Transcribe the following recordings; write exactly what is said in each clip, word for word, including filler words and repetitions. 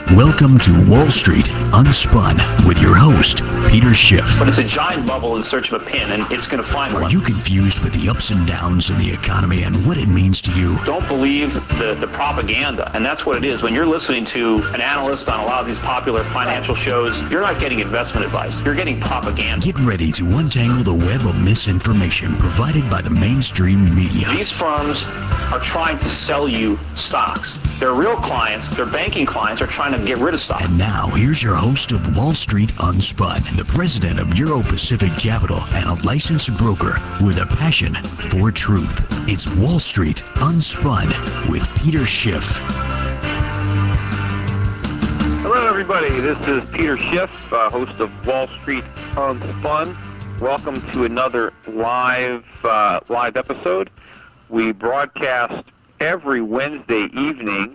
Welcome to Wall Street Unspun with your host, Peter Schiff. But it's a giant bubble in search of a pin, and it's going to find one. Are you confused with the ups and downs in the economy and what it means to you? Don't believe the, the propaganda, and that's what it is. When you're listening to an analyst on a lot of these popular financial shows, you're not getting investment advice. You're getting propaganda. Get ready to untangle the web of misinformation provided by the mainstream media. These firms are trying to sell you stocks. Their real clients, their banking clients, are trying to get rid of stock. And now, here's your host of Wall Street Unspun, the president of Euro Pacific Capital and a licensed broker with a passion for truth. It's Wall Street Unspun with Peter Schiff. Hello, everybody. This is Peter Schiff, uh, host of Wall Street Unspun. Welcome to another live uh, live episode. We broadcast every Wednesday evening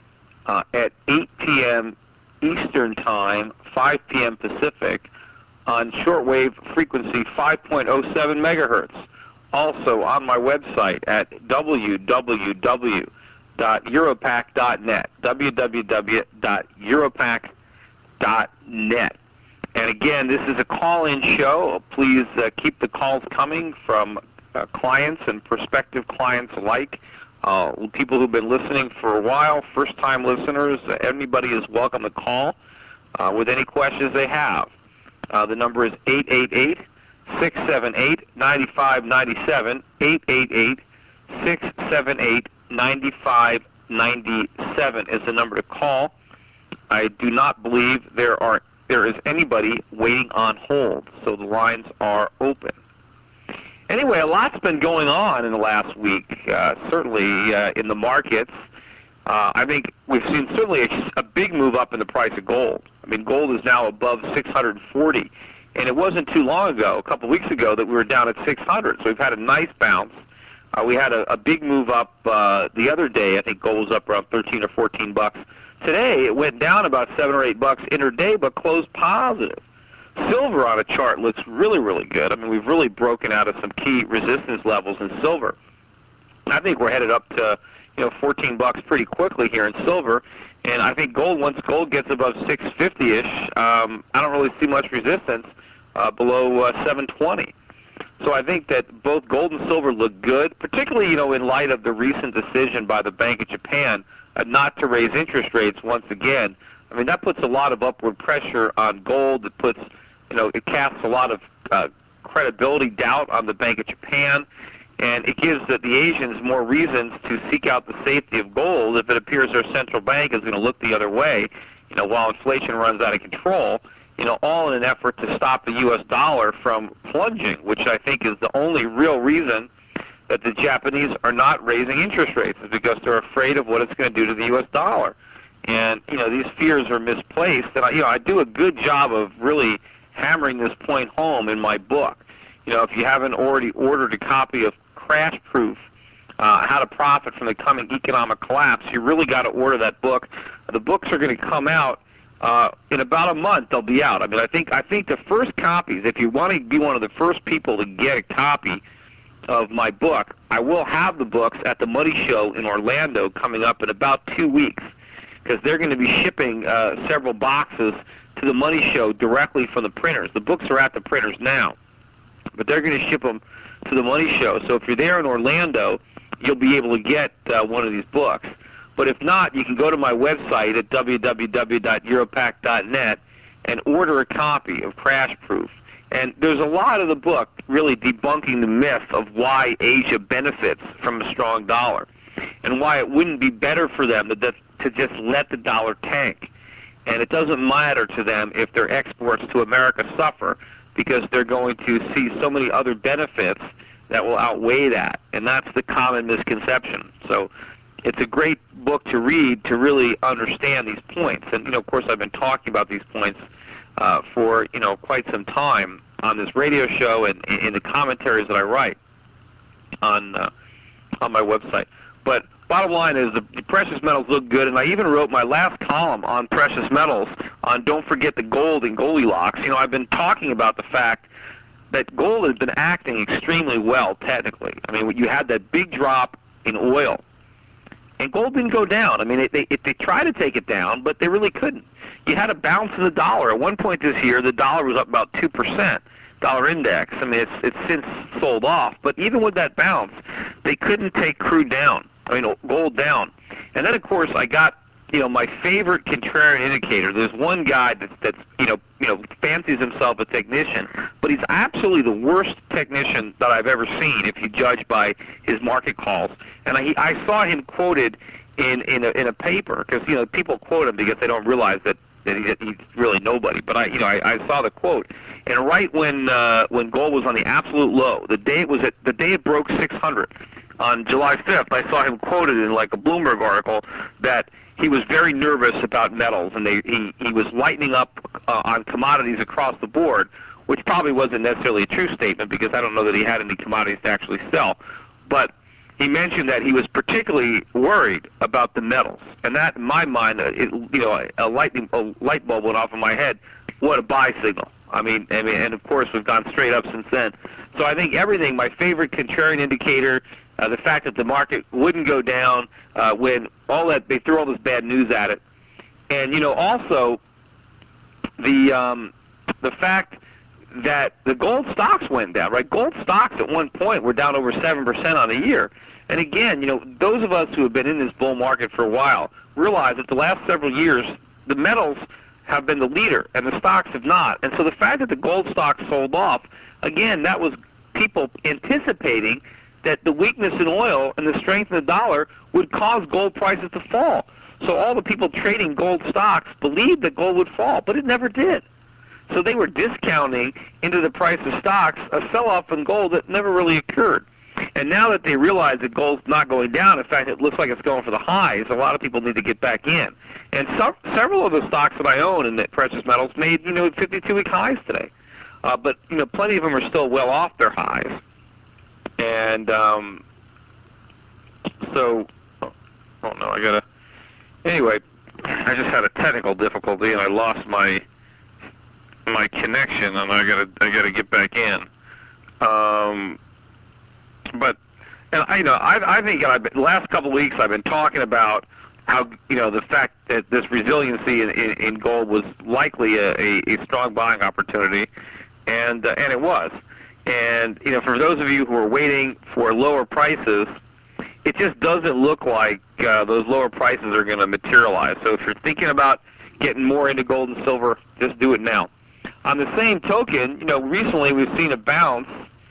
uh, at eight p.m. Eastern Time, five p.m. Pacific, on shortwave frequency five point oh seven megahertz. Also on my website at w w w dot europac dot net, w w w dot europac dot net. And again, this is a call-in show. Please uh, keep the calls coming from uh, clients and prospective clients alike. Uh, people who've been listening for a while, first-time listeners, uh, anybody is welcome to call uh, with any questions they have. Uh, the number is eight eight eight, six seven eight, nine five nine seven, eight eight eight, six seven eight, nine five nine seven is the number to call. I do not believe there are there is anybody waiting on hold, so the lines are open. Anyway, a lot's been going on in the last week, uh, certainly uh, in the markets. Uh, I think we've seen certainly a, a big move up in the price of gold. I mean, gold is now above six hundred forty, and it wasn't too long ago, a couple of weeks ago, that we were down at six hundred. So we've had a nice bounce. Uh, we had a, a big move up uh, the other day. I think gold was up around thirteen or fourteen bucks. Today, it went down about seven or eight bucks intraday, but closed positive. Silver on a chart looks really, really good. I mean, we've really broken out of some key resistance levels in silver. I think we're headed up to, you know, fourteen bucks pretty quickly here in silver. And I think gold, once gold gets above six fifty-ish, um, I don't really see much resistance uh, below uh, seven twenty. So I think that both gold and silver look good, particularly, you know, in light of the recent decision by the Bank of Japan uh, not to raise interest rates once again. I mean, that puts a lot of upward pressure on gold. It puts, you know, it casts a lot of uh, credibility doubt on the Bank of Japan, and it gives the, the Asians more reasons to seek out the safety of gold if it appears their central bank is going to look the other way, you know, while inflation runs out of control, you know, all in an effort to stop the U S dollar from plunging, which I think is the only real reason that the Japanese are not raising interest rates, is because they're afraid of what it's going to do to the U S dollar. And, you know, these fears are misplaced. And, I, you know, I do a good job of really hammering this point home in my book. You know, if you haven't already ordered a copy of Crash Proof, uh, How to Profit from the Coming Economic Collapse, you really got to order that book. The books are going to come out uh, in about a month. They'll be out. I mean, I think I think the first copies, if you want to be one of the first people to get a copy of my book, I will have the books at the Money Show in Orlando coming up in about two weeks, because they're going to be shipping uh, several boxes to the Money Show directly from the printers. The books are at the printers now, but they're going to ship them to the Money Show. So if you're there in Orlando, you'll be able to get uh, one of these books. But if not, you can go to my website at w w w dot europac dot net and order a copy of Crash Proof. And there's a lot of the book really debunking the myth of why Asia benefits from a strong dollar, and why it wouldn't be better for them to, to just let the dollar tank. And it doesn't matter to them if their exports to America suffer, because they're going to see so many other benefits that will outweigh that. And that's the common misconception. So it's a great book to read to really understand these points. And, you know, of course, I've been talking about these points uh, for, you know, quite some time on this radio show and in the commentaries that I write on uh, on my website. But bottom line is the, the precious metals look good, and I even wrote my last column on precious metals on don't forget the gold and Goldilocks. You know, I've been talking about the fact that gold has been acting extremely well technically. I mean, you had that big drop in oil, and gold didn't go down. I mean, they, they, they tried to take it down, but they really couldn't. You had a bounce in the dollar. At one point this year, the dollar was up about two percent, dollar index. I mean, it's, it's since sold off, but even with that bounce, they couldn't take crude down, I mean, gold down. And then, of course, I got, you know, my favorite contrarian indicator. There's one guy that's, that's you know, you know, fancies himself a technician, but he's absolutely the worst technician that I've ever seen if you judge by his market calls. And I, I saw him quoted in, in, a, in a paper, because, you know, people quote him because they don't realize that, that he, he's really nobody. But I, you know, I, I saw the quote, and right when uh, when gold was on the absolute low, the day it was at, the day it broke six hundred, on July fifth, I saw him quoted in like a Bloomberg article that he was very nervous about metals, and they, he, he was lightening up uh, on commodities across the board, which probably wasn't necessarily a true statement because I don't know that he had any commodities to actually sell. But he mentioned that he was particularly worried about the metals, and that, in my mind, it, you know, a lightning a light bulb went off in my head. What a buy signal! I mean, I mean, and of course we've gone straight up since then. So I think everything, my favorite contrarian indicator, uh, the fact that the market wouldn't go down uh, when all that they threw all this bad news at it, and you know also the um, the fact that the gold stocks went down. Right, gold stocks at one point were down over seven percent on the year. And again, you know, those of us who have been in this bull market for a while realize that the last several years the metals have been the leader and the stocks have not. And so the fact that the gold stocks sold off, again, that was people anticipating that the weakness in oil and the strength in the dollar would cause gold prices to fall. So all the people trading gold stocks believed that gold would fall, but it never did. So they were discounting into the price of stocks a sell-off in gold that never really occurred. And now that they realize that gold's not going down, in fact, it looks like it's going for the highs, a lot of people need to get back in. And some, several of the stocks that I own in the precious metals made, you know, fifty-two week highs today. Uh, but, you know, plenty of them are still well off their highs. And um, so, oh, oh no, I gotta, anyway, I just had a technical difficulty and I lost my my connection, and I gotta I gotta get back in. Um, but and I you know I I think I've been, the last couple of weeks I've been talking about how, you know, the fact that this resiliency in, in, in gold was likely a, a, a strong buying opportunity, and uh, and it was. And you know, for those of you who are waiting for lower prices, it just doesn't look like uh, those lower prices are going to materialize. So if you're thinking about getting more into gold and silver, just do it now. On the same token, you know, recently we've seen a bounce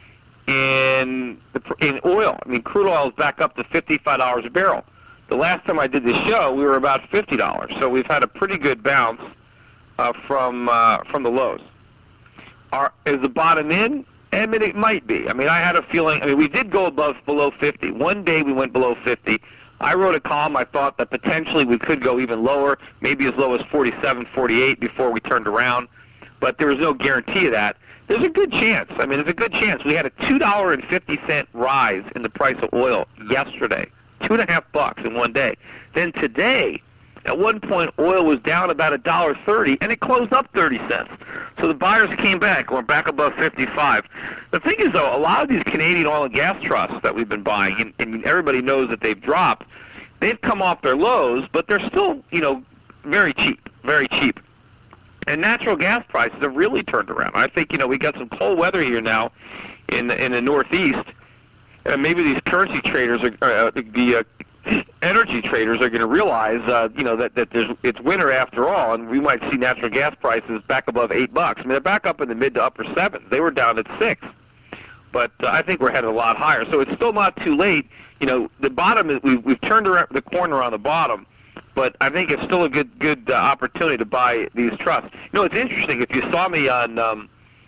in the, in oil. I mean, crude oil is back up to fifty-five dollars a barrel. The last time I did this show, we were about fifty dollars. So we've had a pretty good bounce uh, from uh, from the lows. Are, is the bottom in? I mean, it might be. I mean, I had a feeling. I mean, we did go above below fifty. One day we went below fifty. I wrote a column. I thought that potentially we could go even lower, maybe as low as forty-seven, forty-eight before we turned around. But there was no guarantee of that. There's a good chance. I mean, there's a good chance. We had a two dollars and fifty cent rise in the price of oil yesterday, two and a half bucks in one day. Then today, at one point, oil was down about a dollar thirty, and it closed up thirty cents. So the buyers came back. We're back above fifty-five. The thing is, though, a lot of these Canadian oil and gas trusts that we've been buying, and, and everybody knows that they've dropped, they've come off their lows, but they're still, you know, very cheap, very cheap. And natural gas prices have really turned around. I think, you know, we got some cold weather here now in the, in the Northeast, and maybe these currency traders, are, uh, the uh, energy traders, are going to realize, uh, you know, that, that there's, it's winter after all, and we might see natural gas prices back above eight bucks. I mean, they're back up in the mid to upper sevens. They were down at six, but uh, I think we're headed a lot higher. So it's still not too late. You know, the bottom is we've, we've turned around the corner on the bottom. But I think it's still a good good uh, opportunity to buy these trusts. You know, it's interesting. If you saw me on um,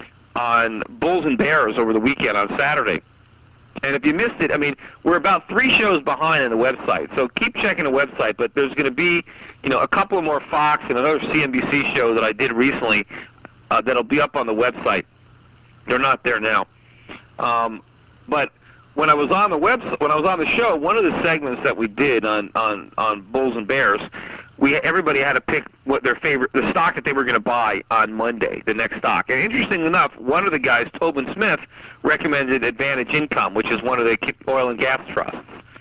on Bulls and Bears over the weekend on Saturday, and if you missed it, I mean, we're about three shows behind on the website. So keep checking the website. But there's going to be, you know, a couple more Fox and another C N B C show that I did recently uh, that'll be up on the website. They're not there now. Um, but When I was on the website, when I was on the show, one of the segments that we did on, on, on Bulls and Bears, we everybody had to pick what their favorite, the stock that they were going to buy on Monday, the next stock. And interesting enough, one of the guys, Tobin Smith, recommended Advantage Income, which is one of the oil and gas trusts.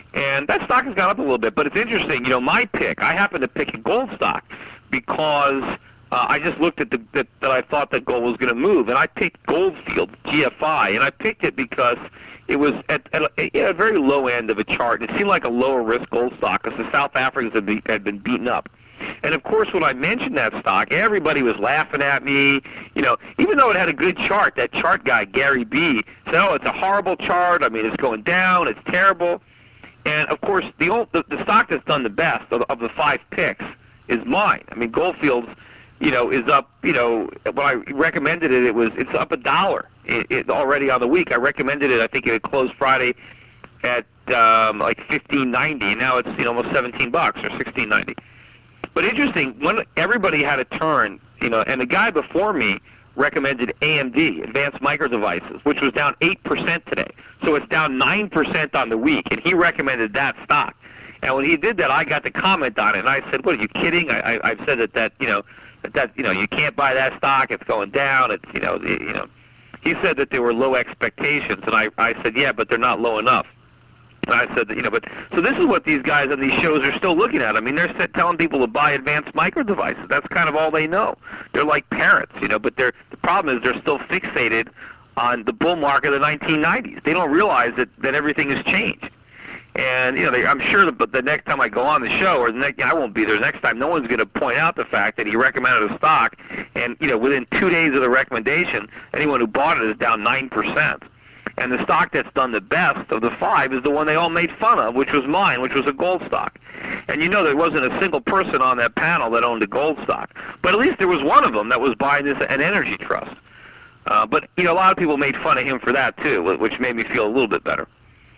And that stock has gone up a little bit, but it's interesting. You know, my pick, I happen to pick a gold stock because uh, I just looked at the that, that I thought that gold was going to move, and I picked Goldfield, G F I, and I picked it because it was at, at, a, at a very low end of a chart. It seemed like a lower risk gold stock because the South Africans had, be, had been beaten up. And of course, when I mentioned that stock, everybody was laughing at me. You know, even though it had a good chart, that chart guy, Gary B, said, "Oh, it's a horrible chart. I mean, it's going down. It's terrible." And of course, the old, the, the stock that's done the best of, of the five picks is mine. I mean, Goldfields, you know, is up. You know, when I recommended it, it was it's up a dollar. It, it already on the week. I recommended it. I think it had closed Friday at um, like fifteen ninety. Now it's you know almost seventeen bucks or sixteen ninety. But interesting, when everybody had a turn, you know, and the guy before me recommended A M D, Advanced Micro Devices, which was down eight percent today. So it's down nine percent on the week, and he recommended that stock. And when he did that, I got to comment on it, and I said, "What, are you kidding?" I, I, I've said that, that, you know, that, that, you know, you can't buy that stock. It's going down. It's, you know, it, you know. He said that there were low expectations, and I, I said, yeah, but they're not low enough. And I said, that, you know, but so this is what these guys on these shows are still looking at. I mean, they're telling people to buy Advanced Micro Devices. That's kind of all they know. They're like parents, you know. But they're the problem is they're still fixated on the bull market of the nineteen nineties. They don't realize that that everything has changed. And you know, they, I'm sure that but the next time I go on the show, or the next, I won't be there. Next time, no one's going to point out the fact that he recommended a stock, and you know, within two days of the recommendation, anyone who bought it is down nine percent. And the stock that's done the best of the five is the one they all made fun of, which was mine, which was a gold stock. And you know there wasn't a single person on that panel that owned a gold stock. But at least there was one of them that was buying this an energy trust. Uh, but, you know, a lot of people made fun of him for that, too, which made me feel a little bit better.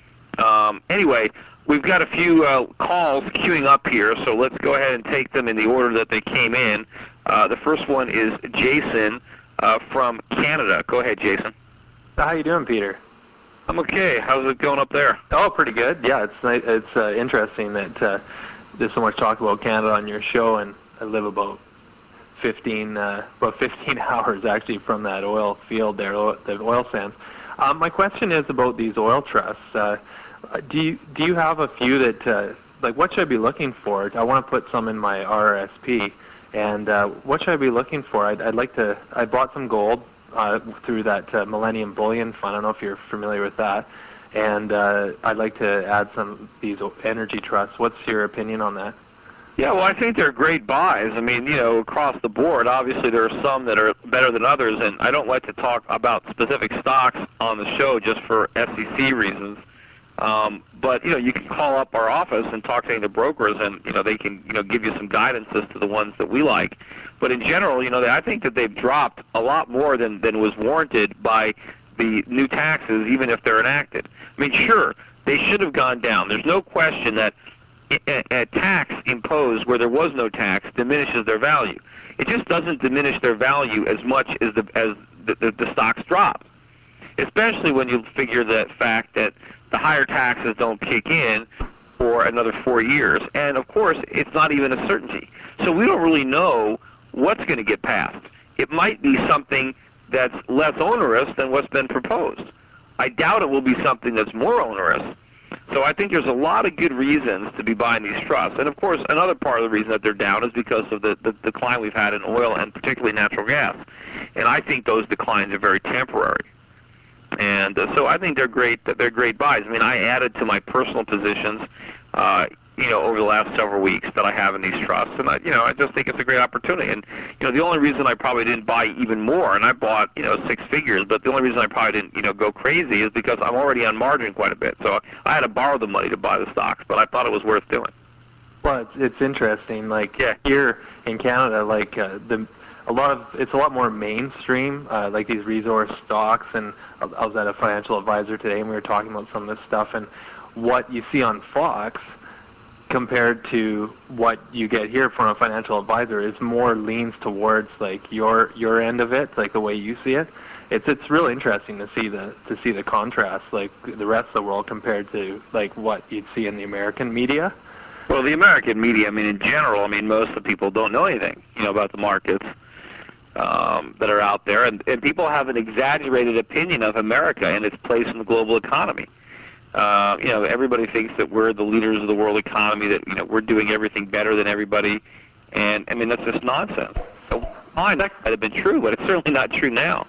Um, anyway, we've got a few uh, calls queuing up here, so let's go ahead and take them in the order that they came in. Uh, the first one is Jason uh, from Canada. Go ahead, Jason. How you doing, Peter? I'm okay. How's it going up there? Oh, pretty good. Yeah, it's nice. It's uh, interesting that uh, there's so much talk about Canada on your show, and I live about fifteen, uh, about fifteen hours actually from that oil field there, the oil sands. Um, my question is about these oil trusts. Uh, do you do you have a few that uh, like what should I be looking for? I want to put some in my R R S P, and uh, what should I be looking for? I'd, I'd like to. I bought some gold. Uh, through that uh, Millennium Bullion Fund. I don't know if you're familiar with that. And uh, I'd like to add some these energy trusts. What's your opinion on that? Yeah, well, I think they're great buys. I mean, you know, across the board, obviously there are some that are better than others, and I don't like to talk about specific stocks on the show just for S E C reasons. Um, but, you know, you can call up our office and talk to any of the brokers, and, you know, they can, you know, give you some guidance as to the ones that we like. But in general, you know, I think that they've dropped a lot more than, than was warranted by the new taxes, even if they're enacted. I mean, sure, they should have gone down. There's no question that a, a tax imposed where there was no tax diminishes their value. It just doesn't diminish their value as much as the, as the, the, the stocks drop, especially when you figure the fact that the higher taxes don't kick in for another four years. And, of course, it's not even a certainty. So we don't really know what's going to get passed. It might be something that's less onerous than what's been proposed. I doubt it will be something that's more onerous. So I think there's a lot of good reasons to be buying these trusts. And, of course, another part of the reason that they're down is because of the, the decline we've had in oil and particularly natural gas. And I think those declines are very temporary. And uh, so I think they're great. They're great buys. I mean, I added to my personal positions, uh, you know, over the last several weeks that I have in these trusts, and I, you know, I just think it's a great opportunity. And you know, the only reason I probably didn't buy even more, and I bought, you know, six figures, but the only reason I probably didn't, you know, go crazy is because I'm already on margin quite a bit. So I had to borrow the money to buy the stocks, but I thought it was worth doing. Well, it's, it's interesting. Like yeah. here in Canada, like uh, the. A lot of it's a lot more mainstream, uh, like these resource stocks. And I was at a financial advisor today, and we were talking about some of this stuff. And what you see on Fox compared to what you get here from a financial advisor is more leans towards like your your end of it, like the way you see it. It's it's really interesting to see the to see the contrast, like the rest of the world compared to like what you'd see in the American media. Well, the American media, I mean, in general, I mean, most of the people don't know anything, you know, about the markets. Um, that are out there, and, and people have an exaggerated opinion of America and its place in the global economy. Uh, you know, everybody thinks that we're the leaders of the world economy, that, you know, we're doing everything better than everybody. And, I mean, that's just nonsense. So, fine, that might have been true, but it's certainly not true now.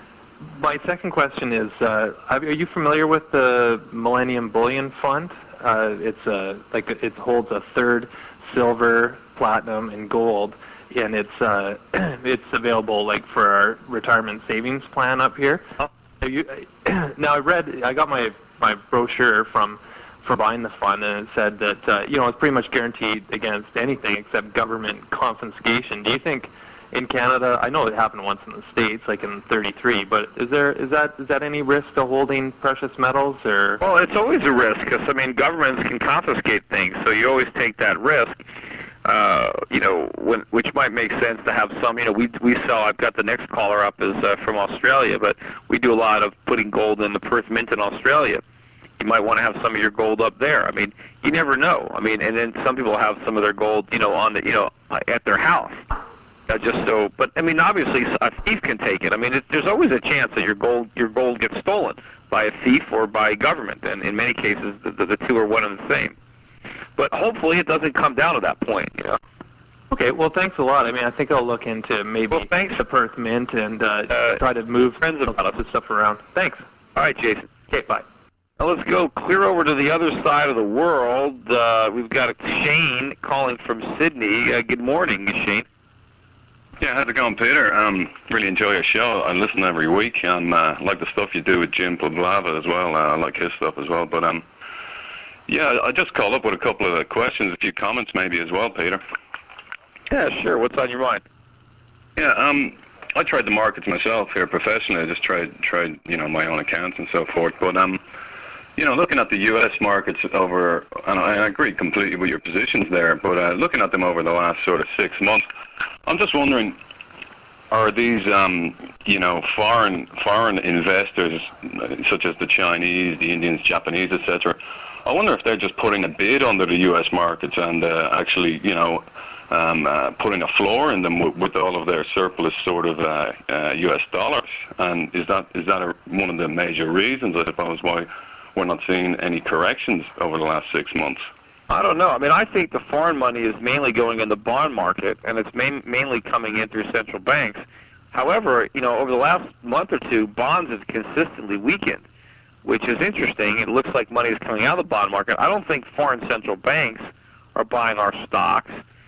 My second question is, uh, are you familiar with the Millennium Bullion Fund? Uh, it's a, like it holds a third silver, platinum, and gold, and it's uh, it's available like for our retirement savings plan up here. Oh. Have you, now I read, I got my my brochure from for buying the fund, and it said that uh, you know it's pretty much guaranteed against anything except government confiscation. Do you think in Canada, I know it happened once in the States, like in thirty-three, but is there is that is that any risk to holding precious metals, or? Well, it's always a risk because, I mean, governments can confiscate things, so you always take that risk. Uh, you know, when, which might make sense to have some. You know, we we sell. I've got the next caller up is uh, from Australia, but we do a lot of putting gold in the Perth Mint in Australia. You might want to have some of your gold up there. I mean, you never know. I mean, and then some people have some of their gold, you know, on the, you know, at their house. Uh, just so, but I mean, obviously, a thief can take it. I mean, it, there's always a chance that your gold, your gold gets stolen by a thief or by government, and in many cases, the, the, the two are one and the same. But hopefully, it doesn't come down to that point. You know. Okay, well, thanks a lot. I mean, I think I'll look into maybe Well, thanks. the Perth Mint and uh, Uh, try to move friends some about of the stuff around. Thanks. All right, Jason. Okay, bye. Now let's go clear over to the other side of the world. Uh, we've got Shane calling from Sydney. Uh, good morning, Shane. Yeah, how's it going, Peter? Um, really enjoy your show. I listen every week, and uh, like the stuff you do with Jim Podlava as well. Uh, I like his stuff as well. But um, yeah, I just called up with a couple of questions, a few comments maybe as well, Peter. Yeah, sure. What's on your mind? Yeah, um, I tried the markets myself here professionally. I just tried, tried, you know, my own accounts and so forth. But um, you know, looking at the U S markets over, and I agree completely with your positions there. But uh, looking at them over the last sort of six months. I'm just wondering, are these, um, you know, foreign foreign investors, such as the Chinese, the Indians, Japanese, et cetera, I wonder if they're just putting a bid under the U S markets and uh, actually, you know, um, uh, putting a floor in them with, with all of their surplus sort of uh, uh, U S dollars. And is that is that a, one of the major reasons, I suppose, why we're not seeing any corrections over the last six months? I don't know. I mean, I think the foreign money is mainly going in the bond market, and it's main, mainly coming in through central banks. However, you know, over the last month or two, bonds have consistently weakened, which is interesting. It looks like money is coming out of the bond market. I don't think foreign central banks are buying our stocks.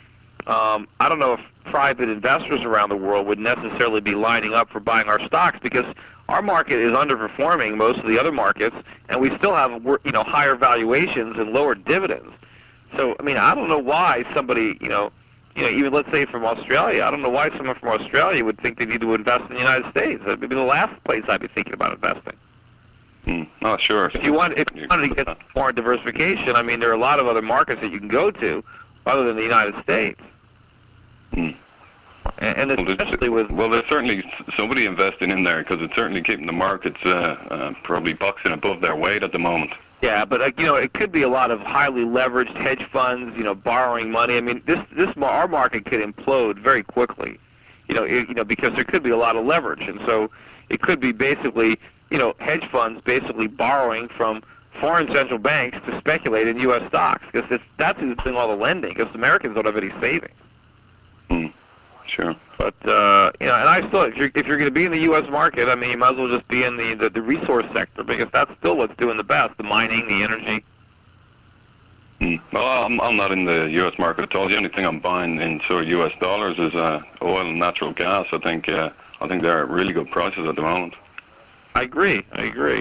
Um, I don't know if private investors around the world would necessarily be lining up for buying our stocks because our market is underperforming most of the other markets, and we still have, you know, higher valuations and lower dividends. So, I mean, I don't know why somebody, you know, you know, even let's say from Australia, I don't know why someone from Australia would think they need to invest in the United States. That would be the last place I'd be thinking about investing. Mm. Oh, sure. If you want, if you wanted to get more diversification, I mean, there are a lot of other markets that you can go to other than the United States. Mm. And, and especially well, with... Well, there's certainly somebody investing in there because it's certainly keeping the markets uh, uh, probably boxing above their weight at the moment. Yeah, but uh, you know, it could be a lot of highly leveraged hedge funds, you know, borrowing money. I mean, this this our market could implode very quickly, you know, it, you know, because there could be a lot of leverage, and so it could be basically, you know, hedge funds basically borrowing from foreign central banks to speculate in U S stocks because that's who's doing all the lending because Americans don't have any savings. Hmm. Sure. But uh, you know, and I still, if you're if you're going to be in the U S market, I mean, you might as well just be in the, the the resource sector because that's still what's doing the best: the mining, the energy. Hmm. Well, I'm I'm not in the U S market at all. The only thing I'm buying in sort of U S dollars is uh, oil and natural gas. I think uh, I think they're at really good prices at the moment. I agree. I agree.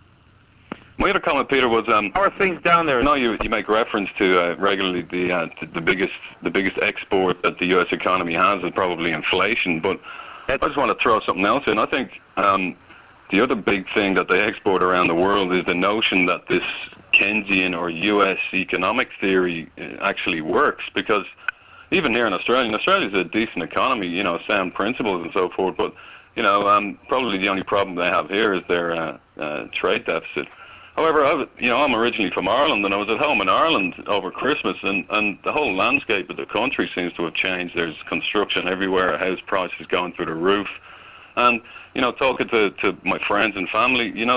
My other comment, Peter, was um, how are things down there? I know you you make reference to uh, regularly the uh, the biggest the biggest export that the U S economy has is probably inflation. But I just want to throw something else in. I think um, the other big thing that they export around the world is the notion that this Keynesian or U S economic theory actually works. Because even here in Australia, and Australia's a decent economy, you know, sound principles and so forth. But you know, um, probably the only problem they have here is their uh, uh, trade deficit. However, I was, you know, I'm originally from Ireland, and I was at home in Ireland over Christmas, and, and the whole landscape of the country seems to have changed. There's construction everywhere, house prices going through the roof, and you know, talking to, to my friends and family, you know,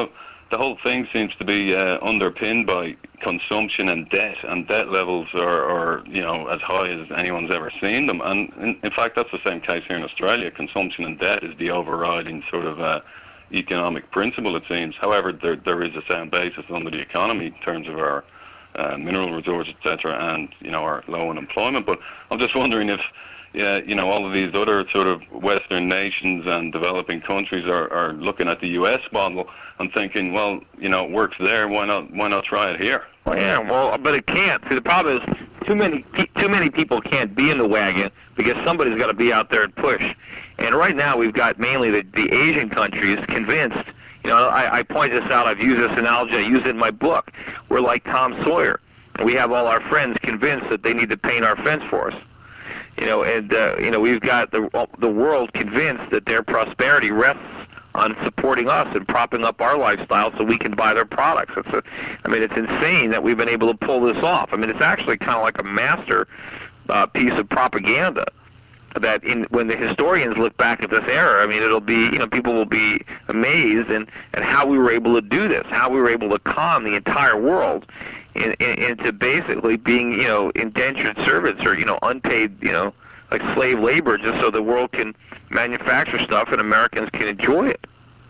the whole thing seems to be uh, underpinned by consumption and debt, and debt levels are, are, you know, as high as anyone's ever seen them. And in, in fact, that's the same case here in Australia. Consumption and debt is the overriding sort of uh, economic principle, it seems. However, there there is a sound basis under the economy in terms of our uh, mineral resources, et cetera, and, you know, our low unemployment. But I'm just wondering if, yeah, you know, all of these other sort of Western nations and developing countries are, are looking at the U S model and thinking, well, you know, it works there. Why not? Why not try it here? Well, yeah, well, but it can't. See, the problem is too many too many people can't be in the wagon because somebody's got to be out there and push. And right now, we've got mainly the, the Asian countries convinced. You know, I, I point this out. I've used this analogy. I use it in my book. We're like Tom Sawyer. We have all our friends convinced that they need to paint our fence for us. You know, and uh, you know, we've got the the world convinced that their prosperity rests on supporting us and propping up our lifestyle so we can buy their products. It's a, I mean, it's insane that we've been able to pull this off. I mean, it's actually kind of like a master uh, piece of propaganda. That in when the historians look back at this era, I mean, it'll be, you know, people will be amazed and at how we were able to do this, how we were able to calm the entire world in, in, into basically being, you know, indentured servants or, you know, unpaid, you know, like slave labor, just so the world can manufacture stuff and Americans can enjoy it.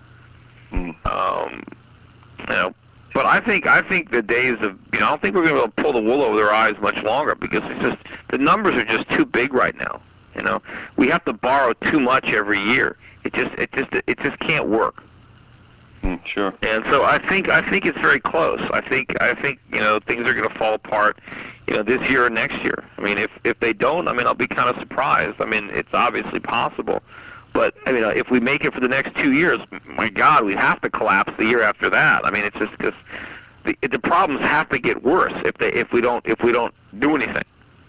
Mm. Um, you know, but I think I think the days of, you know, I don't think we're going to pull the wool over their eyes much longer because it's just the numbers are just too big right now. You know, we have to borrow too much every year. It just, it just, it just can't work. Mm, sure. And so I think, I think it's very close. I think, I think, you know, things are going to fall apart, you know, this year or next year. I mean, if if they don't, I mean, I'll be kind of surprised. I mean, it's obviously possible, but I mean, if we make it for the next two years, my God, we have to collapse the year after that. I mean, it's just because the the problems have to get worse if they if we don't if we don't do anything.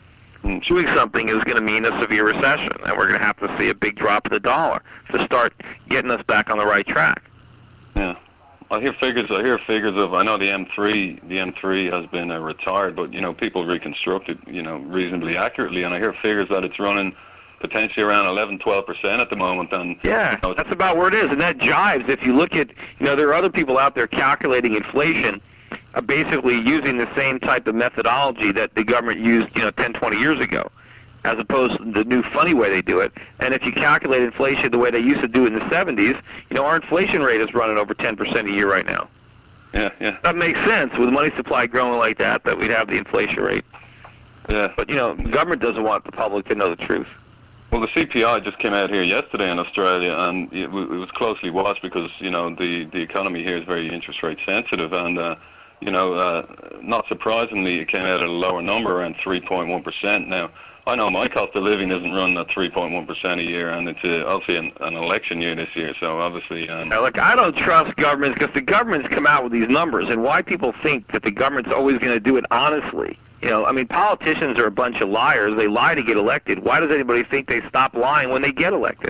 Doing something is going to mean a severe recession, and we're going to have to see a big drop in the dollar to start getting us back on the right track. Yeah, I hear figures. I hear figures of. I know the M three, the M three has been uh, retired, but you know, people reconstruct it, you know, reasonably accurately, and I hear figures that it's running potentially around eleven, twelve percent at the moment. And yeah, you know, that's about where it is, and that jives. If you look at, you know, there are other people out there calculating inflation. Uh, basically using the same type of methodology that the government used, you know, ten, twenty years ago, as opposed to the new funny way they do it. And if you calculate inflation the way they used to do it in the seventies, you know, our inflation rate is running over ten percent a year right now. Yeah, yeah. That makes sense. With money supply growing like that, that we'd have the inflation rate. Yeah. But, you know, the government doesn't want the public to know the truth. Well, the C P I just came out here yesterday in Australia, and it, w- it was closely watched because, you know, the, the economy here is very interest rate sensitive, and, uh, you know, uh, not surprisingly, it came out at a lower number, around three point one percent. Now, I know my cost of living isn't running at three point one percent a year, and it's uh, obviously an, an election year this year, so obviously... Um, now, look, I don't trust governments because the governments come out with these numbers, and why people think that the government's always going to do it honestly. You know, I mean, politicians are a bunch of liars. They lie to get elected. Why does anybody think they stop lying when they get elected?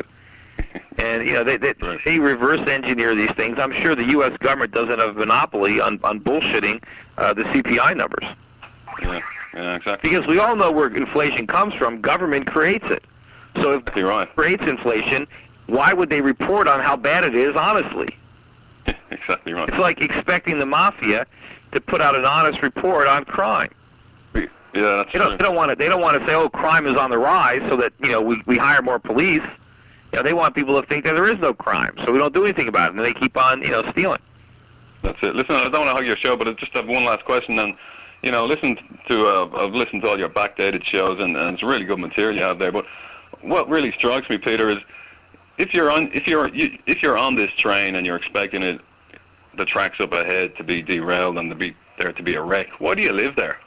And, you know, they, they, Right. they reverse engineer these things. I'm sure the U S government doesn't have a monopoly on, on bullshitting uh, the C P I numbers. yeah, yeah, exactly. Because we all know where inflation comes from. Government creates it. So if Exactly right. it creates inflation, why would they report on how bad it is honestly? Exactly right. It's like expecting the mafia to put out an honest report on crime. Yeah, that's They don't, true. they don't want to. They don't want to say, "Oh, crime is on the rise," so that, you know, we we hire more police. You know, they want people to think that there is no crime, so we don't do anything about it, and they keep on, you know, stealing. That's it. Listen, I don't want to hug your show, but I just have one last question. And you know, listen to uh, I've listened to all your backdated shows, and, and it's really good material you have there. But what really strikes me, Peter, is if you're on if you're you, if you're on this train and you're expecting it, the tracks up ahead to be derailed and to be there to be a wreck, why do you live there?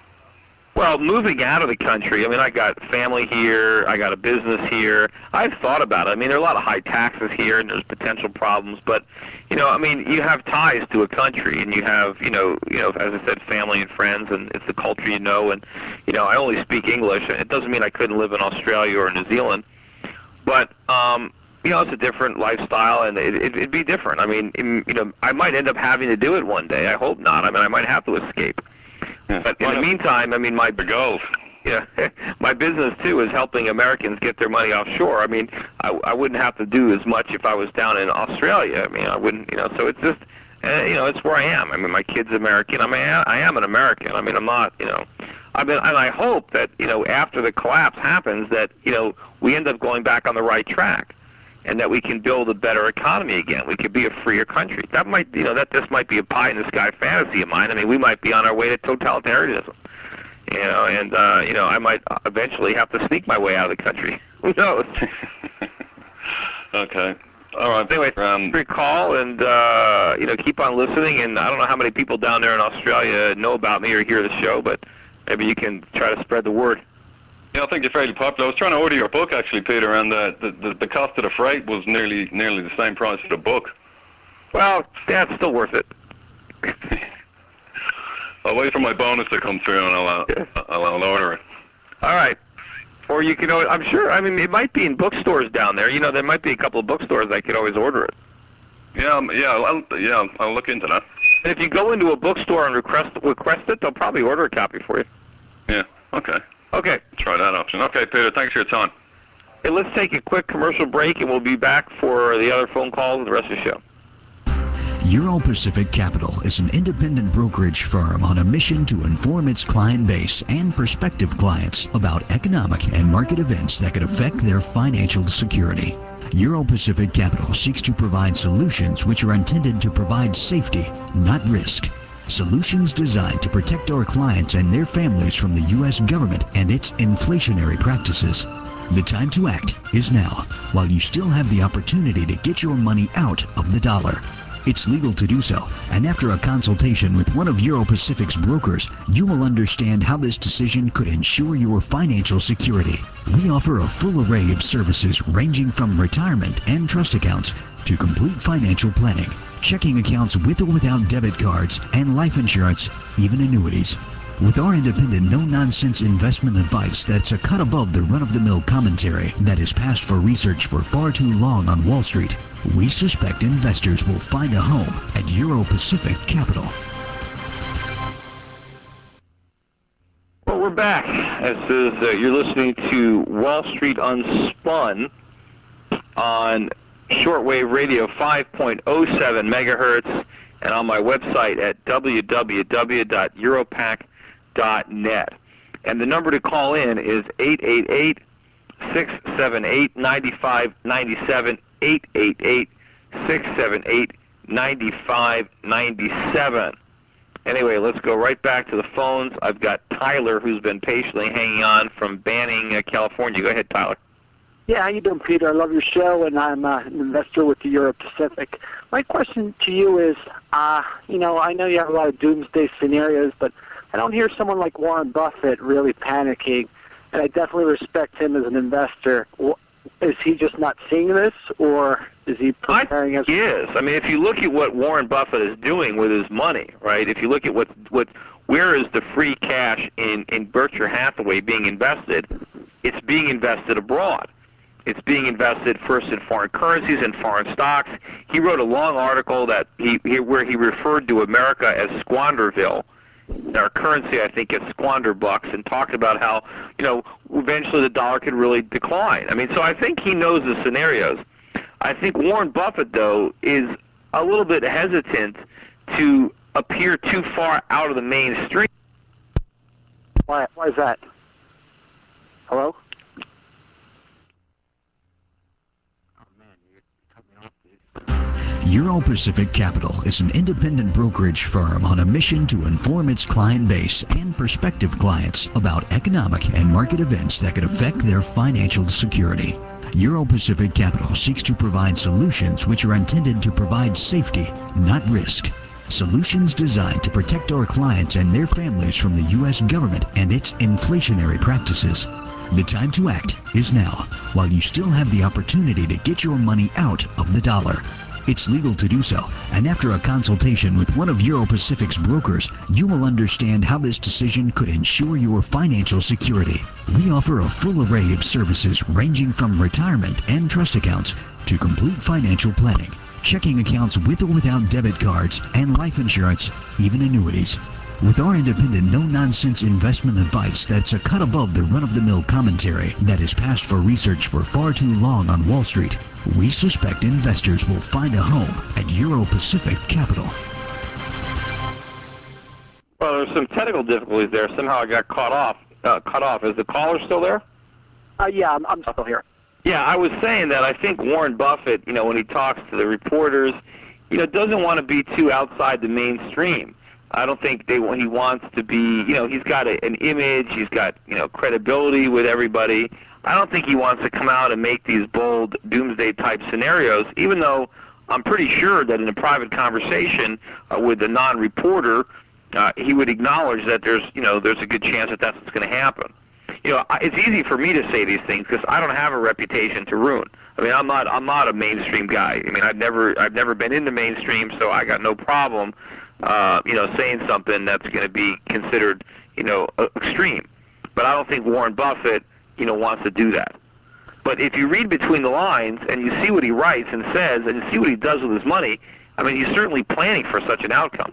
Well, moving out of the country, I mean, I got family here, I got a business here. I've thought about it. I mean, there are a lot of high taxes here, and there's potential problems. But, you know, I mean, you have ties to a country, and you have, you know, you know, as I said, family and friends, and it's the culture you know. And, you know, I only speak English. It doesn't mean I couldn't live in Australia or New Zealand. But, um, you know, it's a different lifestyle, and it, it, it'd be different. I mean, in, you know, I might end up having to do it one day. I hope not. I mean, I might have to escape. Yeah. But in the meantime, I mean, my The goals. yeah, my business too is helping Americans get their money offshore. I mean, I, I wouldn't have to do as much if I was down in Australia. I mean, I wouldn't, you know. So it's just, And, you know, it's where I am. I mean, my kid's American. I mean, I I am an American. I mean, I'm not, you know, I mean, and I hope that, you know, after the collapse happens that, you know, we end up going back on the right track and that we can build a better economy again. We could be a freer country. That might, you know, that this might be a pie-in-the-sky fantasy of mine. I mean, we might be on our way to totalitarianism, you know, and, uh, you know, I might eventually have to sneak my way out of the country. Who knows? Okay. All right. Anyway, um, free call, and uh, you know, keep on listening. And I don't know how many people down there in Australia know about me or hear the show, but maybe you can try to spread the word. Yeah, I think you're fairly popular. I was trying to order your book actually, Peter, and the the, the, the cost of the freight was nearly nearly the same price as the book. Well, that's still worth it. I'll wait for my bonus to come through, and I'll uh, I'll, I'll order it. All right. Or you can always, I'm sure, I mean, it might be in bookstores down there. You know, there might be a couple of bookstores that could always order it. Yeah, um, yeah, I'll, yeah, I'll, I'll look into that. And if you go into a bookstore and request request it, they'll probably order a copy for you. Yeah, okay. Okay. Try that option. Okay, Peter, thanks for your time. Hey, let's take a quick commercial break, and we'll be back for the other phone calls and the rest of the show. Euro Pacific Capital is an independent brokerage firm on a mission to inform its client base and prospective clients about economic and market events that could affect their financial security. Euro Pacific Capital seeks to provide solutions which are intended to provide safety, not risk. Solutions designed to protect our clients and their families from the U S government and its inflationary practices. The time to act is now, while you still have the opportunity to get your money out of the dollar. It's legal to do so, and after a consultation with one of Euro Pacific's brokers, you will understand how this decision could ensure your financial security. We offer a full array of services ranging from retirement and trust accounts to complete financial planning, checking accounts with or without debit cards, and life insurance, even annuities. With our independent, no-nonsense investment advice that's a cut above the run-of-the-mill commentary that is passed for research for far too long on Wall Street, we suspect investors will find a home at Euro Pacific Capital. Well, we're back. This is, uh, you're listening to Wall Street Unspun on shortwave radio five point oh seven megahertz and on my website at w w w dot europac dot net. And the number to call in is eight eight eight, six seven eight, nine five nine seven, eight eight eight, six seven eight, nine five nine seven. Anyway, let's go right back to the phones. I've got Tyler, who's been patiently hanging on from Banning, uh, California. Go ahead, Tyler. Yeah, how you doing, Peter? I love your show, and I'm uh, an investor with the Euro Pacific. My question to you is, uh, you know, I know you have a lot of doomsday scenarios, but I don't hear someone like Warren Buffett really panicking, and I definitely respect him as an investor. Is he just not seeing this, or is he preparing as... He is. I mean, if you look at what Warren Buffett is doing with his money, right, if you look at what, what where is the free cash in, in Berkshire Hathaway being invested, it's being invested abroad. It's being invested first in foreign currencies and foreign stocks. He wrote a long article that he, he where he referred to America as Squanderville. Our currency, I think, is squander bucks, and talked about how, you know, eventually the dollar could really decline. I mean, so I think he knows the scenarios. I think Warren Buffett, though, is a little bit hesitant to appear too far out of the mainstream. Why, why is that? Hello? Euro Pacific Capital is an independent brokerage firm on a mission to inform its client base and prospective clients about economic and market events that could affect their financial security. Euro Pacific Capital seeks to provide solutions which are intended to provide safety, not risk. Solutions designed to protect our clients and their families from the U S government and its inflationary practices. The time to act is now, while you still have the opportunity to get your money out of the dollar. It's legal to do so, and after a consultation with one of Euro Pacific's brokers, you will understand how this decision could ensure your financial security. We offer a full array of services ranging from retirement and trust accounts to complete financial planning, checking accounts with or without debit cards, and life insurance, even annuities. With our independent, no-nonsense investment advice that's a cut above the run-of-the-mill commentary that has passed for research for far too long on Wall Street, we suspect investors will find a home at Euro Pacific Capital. Well, there's some technical difficulties there. Somehow I got caught off. Uh, cut off. Is the caller still there? Uh, yeah, I'm, I'm still here. Yeah, I was saying that I think Warren Buffett, you know, when he talks to the reporters, you know, doesn't want to be too outside the mainstream. I don't think they he wants to be, you know, he's got a, an image, he's got, you know, credibility with everybody. I don't think he wants to come out and make these bold doomsday-type scenarios, even though I'm pretty sure that in a private conversation uh, with a non-reporter, uh, he would acknowledge that there's, you know, there's a good chance that that's what's going to happen. You know, it's easy for me to say these things because I don't have a reputation to ruin. I mean, I'm not, I'm not a mainstream guy. I mean, I've never, I've never been in the mainstream, so I got no problem, uh, you know, saying something that's going to be considered, you know, extreme. But I don't think Warren Buffett, you know, wants to do that. But if you read between the lines and you see what he writes and says and you see what he does with his money, I mean, he's certainly planning for such an outcome.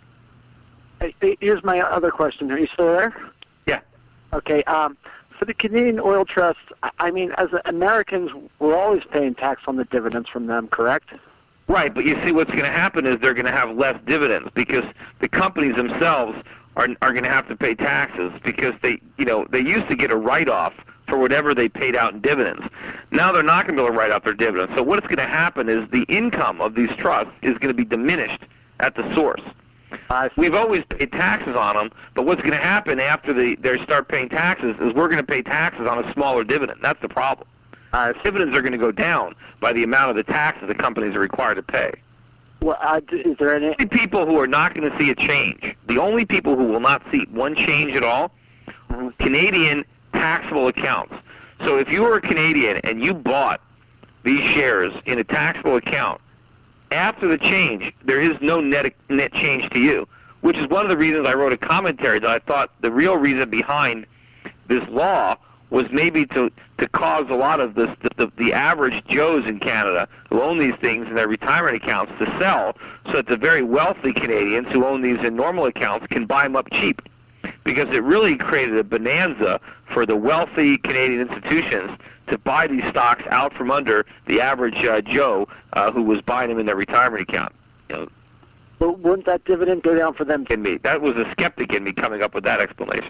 Hey, here's my other question. Are you still there? Yeah. Okay. Um, for the Canadian Oil Trust, I mean, as Americans, we're always paying tax on the dividends from them, correct? Right, but you see what's going to happen is they're going to have less dividends because the companies themselves are are going to have to pay taxes because they, you know, they used to get a write-off for whatever they paid out in dividends. Now they're not going to be able to write off their dividends. So what's going to happen is the income of these trusts is going to be diminished at the source. Uh, we've always paid taxes on them, but what's going to happen after they, they start paying taxes is we're going to pay taxes on a smaller dividend. That's the problem. Uh, dividends are going to go down by the amount of the taxes the companies are required to pay. Well, uh, is there any... The people who are not going to see a change, the only people who will not see one change at all, mm-hmm. Canadian taxable accounts. So if you were a Canadian and you bought these shares in a taxable account, after the change, there is no net net change to you, which is one of the reasons I wrote a commentary that I thought the real reason behind this law was maybe to, to cause a lot of this, the, the, the average Joes in Canada who own these things in their retirement accounts to sell so that the very wealthy Canadians who own these in normal accounts can buy them up cheap. Because it really created a bonanza for the wealthy Canadian institutions to buy these stocks out from under the average uh, Joe uh, who was buying them in their retirement account. You know, but wouldn't that dividend go down for them? In me, that was a skeptic in me coming up with that explanation.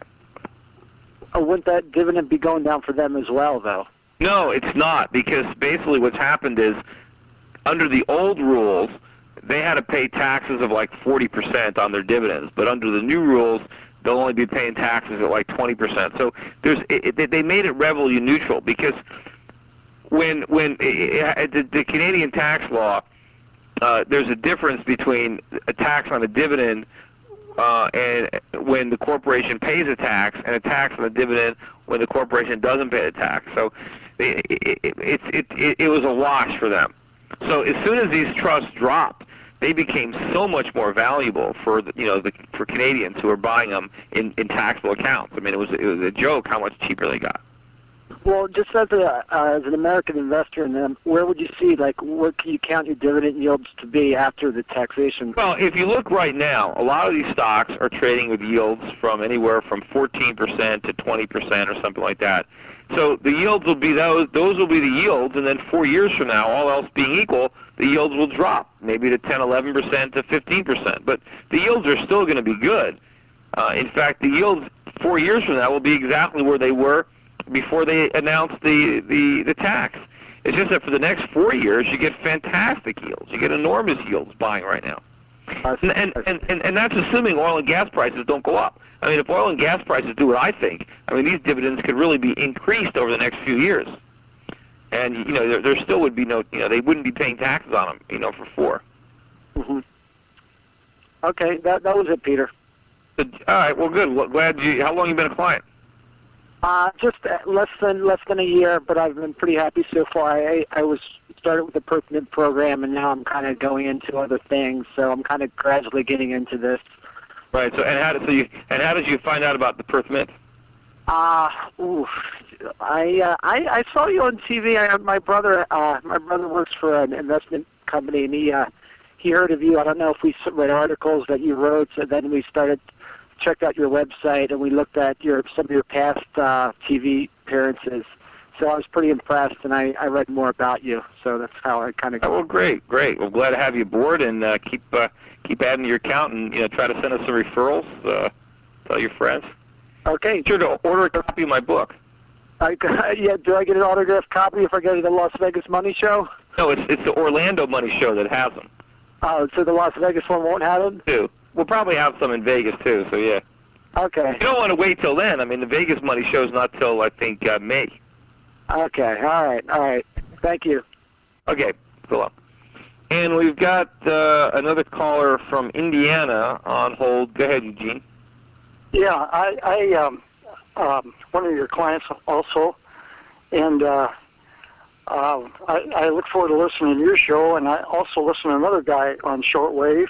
Oh, wouldn't that dividend be going down for them as well, though? No, it's not, because basically what's happened is under the old rules, they had to pay taxes of like forty percent on their dividends, but under the new rules, they'll only be paying taxes at like twenty percent. So there's, it, it, they made it revenue neutral because when when it, it, the, the Canadian tax law, uh, there's a difference between a tax on a dividend uh, and when the corporation pays a tax, and a tax on a dividend when the corporation doesn't pay a tax. So it it, it, it, it, it was a wash for them. So as soon as these trusts dropped, they became so much more valuable for the, you know the, for Canadians who are buying them in, in taxable accounts. I mean, it was it was a joke how much cheaper they got. Well, just as a uh, as an American investor in them, where would you see, like, what can you count your dividend yields to be after the taxation? Well, if you look right now, a lot of these stocks are trading with yields from anywhere from fourteen percent to twenty percent or something like that. So the yields will be those, those will be the yields, and then four years from now, all else being equal, the yields will drop, maybe to ten, eleven percent to fifteen percent. But the yields are still going to be good. Uh, in fact, the yields four years from now will be exactly where they were before they announced the, the, the tax. It's just that for the next four years, you get fantastic yields. You get enormous yields buying right now. And, and, and, and, and that's assuming oil and gas prices don't go up. I mean, if oil and gas prices do what I think, I mean, these dividends could really be increased over the next few years. And, you know, there, there still would be no, you know, they wouldn't be paying taxes on them, you know, for four. Mm-hmm. Okay, that that was it, Peter. But, all right, well, good. Well, glad you, how long have you been a client? Uh, just less than less than a year, but I've been pretty happy so far. I I was started with the Perth-Mint program, and now I'm kind of going into other things. So I'm kind of gradually getting into this. Right. So and how did so you and how did you find out about the Perth-Mint? Uh, oof. I uh, I I saw you on T V. I, my brother uh my brother works for an investment company, and he uh he heard of you. I don't know if we read articles that you wrote, so then we started checked out your website and we looked at your some of your past uh, T V appearances. So I was pretty impressed, and I, I read more about you. So that's how I kind of. Oh, well, great, great. Well, glad to have you aboard, and uh, keep uh, keep adding to your account, and you know, try to send us some referrals. Uh, tell your friends. Okay. Sure to order a copy of my book. I, yeah. Do I get an autographed copy if I go to the Las Vegas Money Show? No, it's it's the Orlando Money Show that has them. Oh, so the Las Vegas one won't have them? Too. We'll probably have some in Vegas too. So yeah. Okay. You don't want to wait till then. I mean, the Vegas Money Show's not till I think uh, May. Okay. All right. All right. Thank you. Okay. Go on. And we've got uh, another caller from Indiana on hold. Go ahead, Eugene. Yeah, I, I um, um, one of your clients also, and uh, uh, I, I look forward to listening to your show, and I also listen to another guy on shortwave.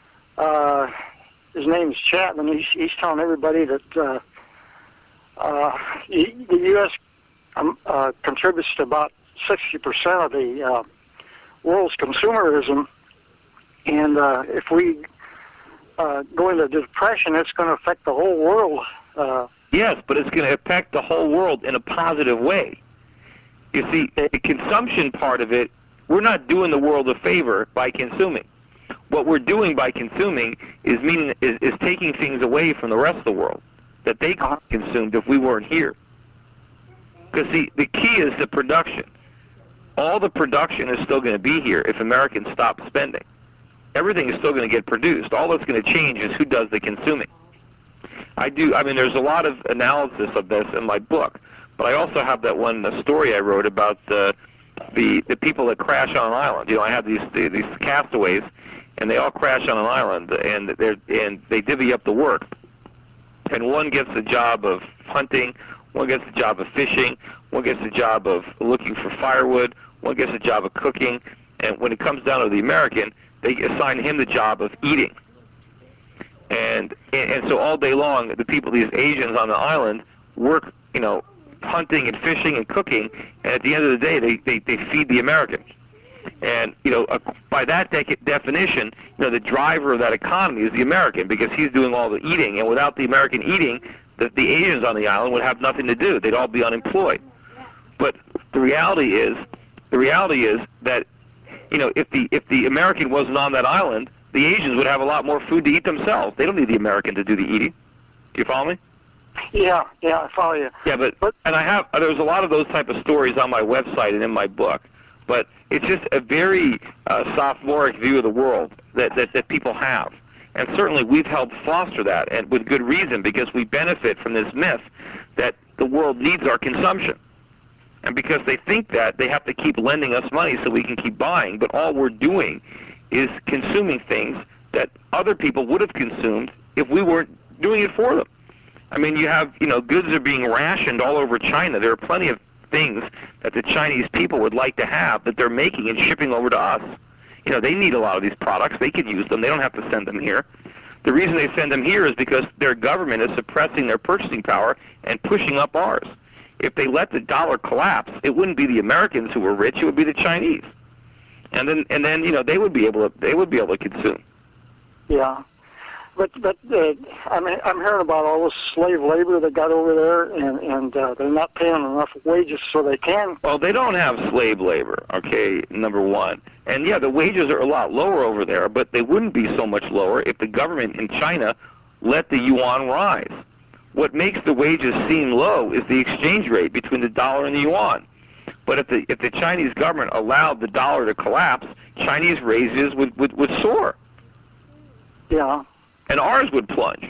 Uh, his name is Chapman. He's, he's telling everybody that uh, uh, the U S Um, uh, contributes to about sixty percent of the uh, world's consumerism, and uh, if we uh, go into depression, it's going to affect the whole world. Uh, yes, but it's going to affect the whole world in a positive way. You see, the consumption part of it, we're not doing the world a favor by consuming. What we're doing by consuming is meaning is, is taking things away from the rest of the world that they consumed if we weren't here. Because, see, the key is the production. All the production is still going to be here if Americans stop spending. Everything is still going to get produced. All that's going to change is who does the consuming. I do, I mean, there's a lot of analysis of this in my book, but I also have that one the story I wrote about the, the the people that crash on an island. You know, I have these these castaways, and they all crash on an island, and they're and they divvy up the work. And one gets the job of hunting, one gets the job of fishing, one gets the job of looking for firewood, one gets the job of cooking, and when it comes down to the American, they assign him the job of eating. And, and and so all day long, the people, these Asians on the island, work, you know, hunting and fishing and cooking, and at the end of the day, they, they, they feed the Americans. And, you know, uh, by that de- definition, you know, the driver of that economy is the American, because he's doing all the eating, and without the American eating, the, the Asians on the island would have nothing to do. They'd all be unemployed. But the reality is, the reality is that, you know, if the if the American wasn't on that island, the Asians would have a lot more food to eat themselves. They don't need the American to do the eating. Do you follow me? yeah, yeah, I follow you. Yeah, but, but and I have there's a lot of those type of stories on my website and in my book. But it's just a very uh, sophomoric view of the world that, that, that people have. And certainly we've helped foster that, and with good reason, because we benefit from this myth that the world needs our consumption. And because they think that, they have to keep lending us money so we can keep buying. But all we're doing is consuming things that other people would have consumed if we weren't doing it for them. I mean, you have, you know, goods are being rationed all over China. There are plenty of things that the Chinese people would like to have that they're making and shipping over to us. You know, they need a lot of these products. They could use them. They don't have to send them here. The reason they send them here is because their government is suppressing their purchasing power and pushing up ours. If they let the dollar collapse, it wouldn't be the Americans who were rich, it would be the Chinese. And then and then, you know, they would be able to they would be able to consume. Yeah. But but uh, I mean, I'm hearing about all this slave labor that got over there, and and uh, they're not paying enough wages so they can. Well, they don't have slave labor, okay, number one. And yeah, the wages are a lot lower over there, but they wouldn't be so much lower if the government in China let the yuan rise. What makes the wages seem low is the exchange rate between the dollar and the yuan. But if the if the Chinese government allowed the dollar to collapse, Chinese wages would, would, would soar. Yeah. And ours would plunge.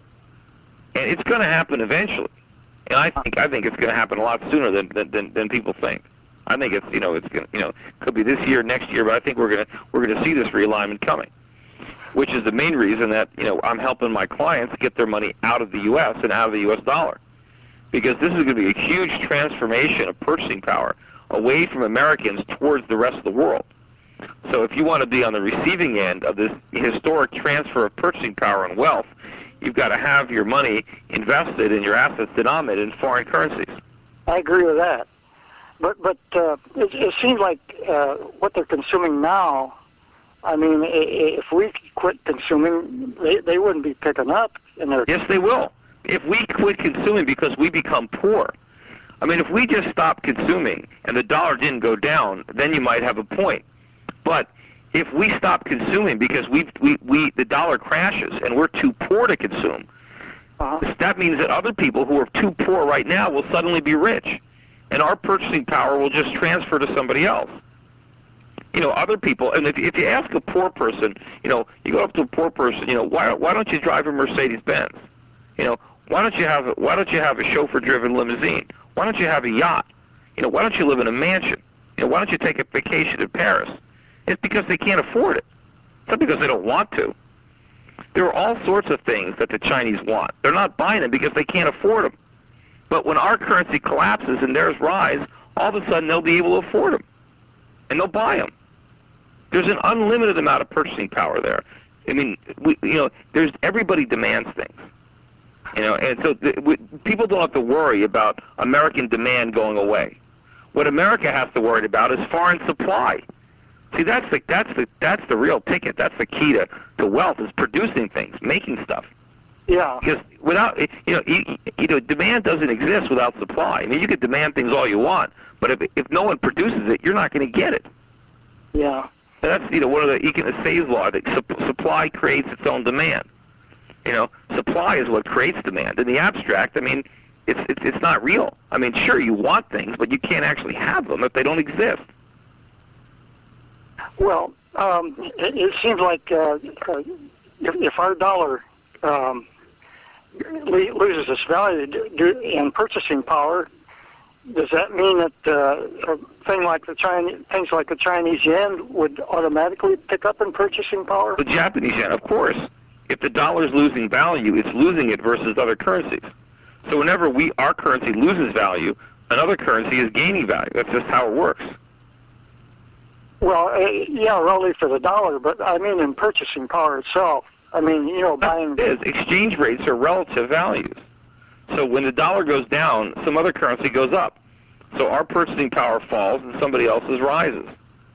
And it's going to happen eventually. And I think I think it's going to happen a lot sooner than than, than people think. I think it's you know it's going you know could be this year, next year, but I think we're going to we're going to see this realignment coming, which is the main reason that you know I'm helping my clients get their money out of the U S and out of the U S dollar, because this is going to be a huge transformation of purchasing power away from Americans towards the rest of the world. So if you want to be on the receiving end of this historic transfer of purchasing power and wealth, you've got to have your money invested in your assets denominated in foreign currencies. I agree with that. But but uh, it, it seems like uh, what they're consuming now I mean, if we quit consuming, they, they wouldn't be picking up. In their yes, they will. If we quit consuming because we become poor, I mean, if we just stopped consuming and the dollar didn't go down, then you might have a point. But if we stop consuming because we we we the dollar crashes and we're too poor to consume, uh-huh. that means that other people who are too poor right now will suddenly be rich, and our purchasing power will just transfer to somebody else. You know, other people, and if, if you ask a poor person, you know, you go up to a poor person, you know, why why don't you drive a Mercedes-Benz? You know, why don't you have a, why don't you have a chauffeur-driven limousine? Why don't you have a yacht? You know, why don't you live in a mansion? You know, why don't you take a vacation to Paris? It's because they can't afford it. It's not because they don't want to. There are all sorts of things that the Chinese want. They're not buying them because they can't afford them. But when our currency collapses and theirs rise, all of a sudden they'll be able to afford them, and they'll buy them. There's an unlimited amount of purchasing power there. I mean, we, you know, there's everybody demands things. You know, and so the, we, people don't have to worry about American demand going away. What America has to worry about is foreign supply. See, that's the that's the that's the real ticket. That's the key to, to wealth, is producing things, making stuff. Yeah. Because without, you know, you, you know, demand doesn't exist without supply. I mean, you can demand things all you want, but if if no one produces it, you're not going to get it. Yeah. And that's, you know, one of the Economist Say's law, that su- supply creates its own demand. You know, supply is what creates demand. In the abstract, I mean, it's it's it's not real. I mean, sure, you want things, but you can't actually have them if they don't exist. Well, um, it, it seems like uh, uh, if, if our dollar um, le- loses its value do, in purchasing power, does that mean that uh, a thing like the Chinese, things like the Chinese yen would automatically pick up in purchasing power? The Japanese yen, of course. If the dollar is losing value, it's losing it versus other currencies. So whenever we our currency loses value, another currency is gaining value. That's just how it works. Well, uh, yeah, really for the dollar, but I mean in purchasing power itself. I mean, you know, buying... It is. Exchange rates are relative values. So when the dollar goes down, some other currency goes up. So our purchasing power falls and somebody else's rises.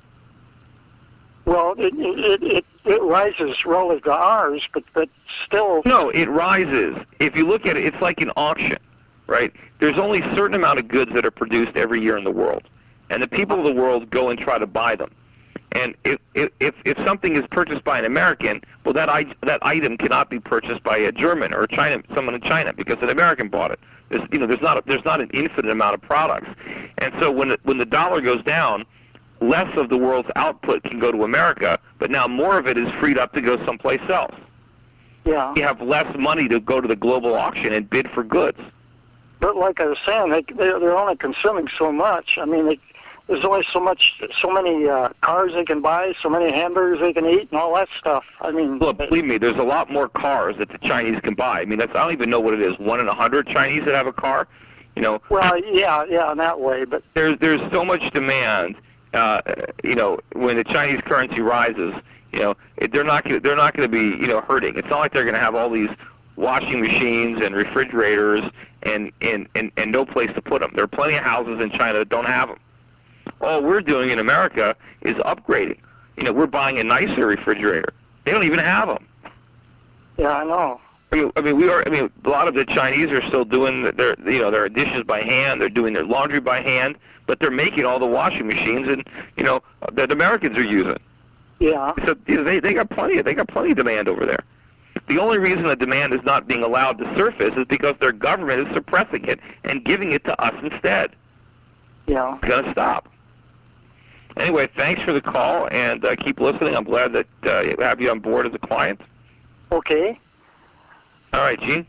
Well, it it it, it rises relative to ours, but but still. No, it rises. If you look at it, it's like an auction, right? There's only a certain amount of goods that are produced every year in the world, and the people of the world go and try to buy them. And if if if something is purchased by an American, well, that I, that item cannot be purchased by a German or a China, someone in China, because an American bought it. There's, you know, there's not a, there's not an infinite amount of products, and so when it, when the dollar goes down, less of the world's output can go to America, but now more of it is freed up to go someplace else. Yeah. You have less money to go to the global auction and bid for goods. But like I was saying, they they're, they're only consuming so much. I mean, they, there's only so much, so many uh, cars they can buy, so many hamburgers they can eat, and all that stuff. I mean, look, believe me, there's a lot more cars that the Chinese can buy. I mean, that's I don't even know what it is. One in a hundred Chinese that have a car, you know. Well, yeah, yeah, in that way, but there's there's so much demand. Uh, you know, when the Chinese currency rises, you know, it, they're not gonna, they're not going to be, you know, hurting. It's not like they're going to have all these washing machines and refrigerators and, and, and, and no place to put them. There are plenty of houses in China that don't have them. All we're doing in America is upgrading. You know, we're buying a nicer refrigerator. They don't even have them. Yeah, I know. I mean, I mean, we are. I mean, a lot of the Chinese are still doing their, you know, their dishes by hand. They're doing their laundry by hand, but they're making all the washing machines, and you know, that Americans are using. Yeah. So you know, they they got plenty. They got plenty of demand over there. The only reason the demand is not being allowed to surface is because their government is suppressing it and giving it to us instead. Yeah. It's gonna stop. Anyway, thanks for the call, and uh, keep listening. I'm glad that uh, have you on board as a client. Okay. All right, Gene.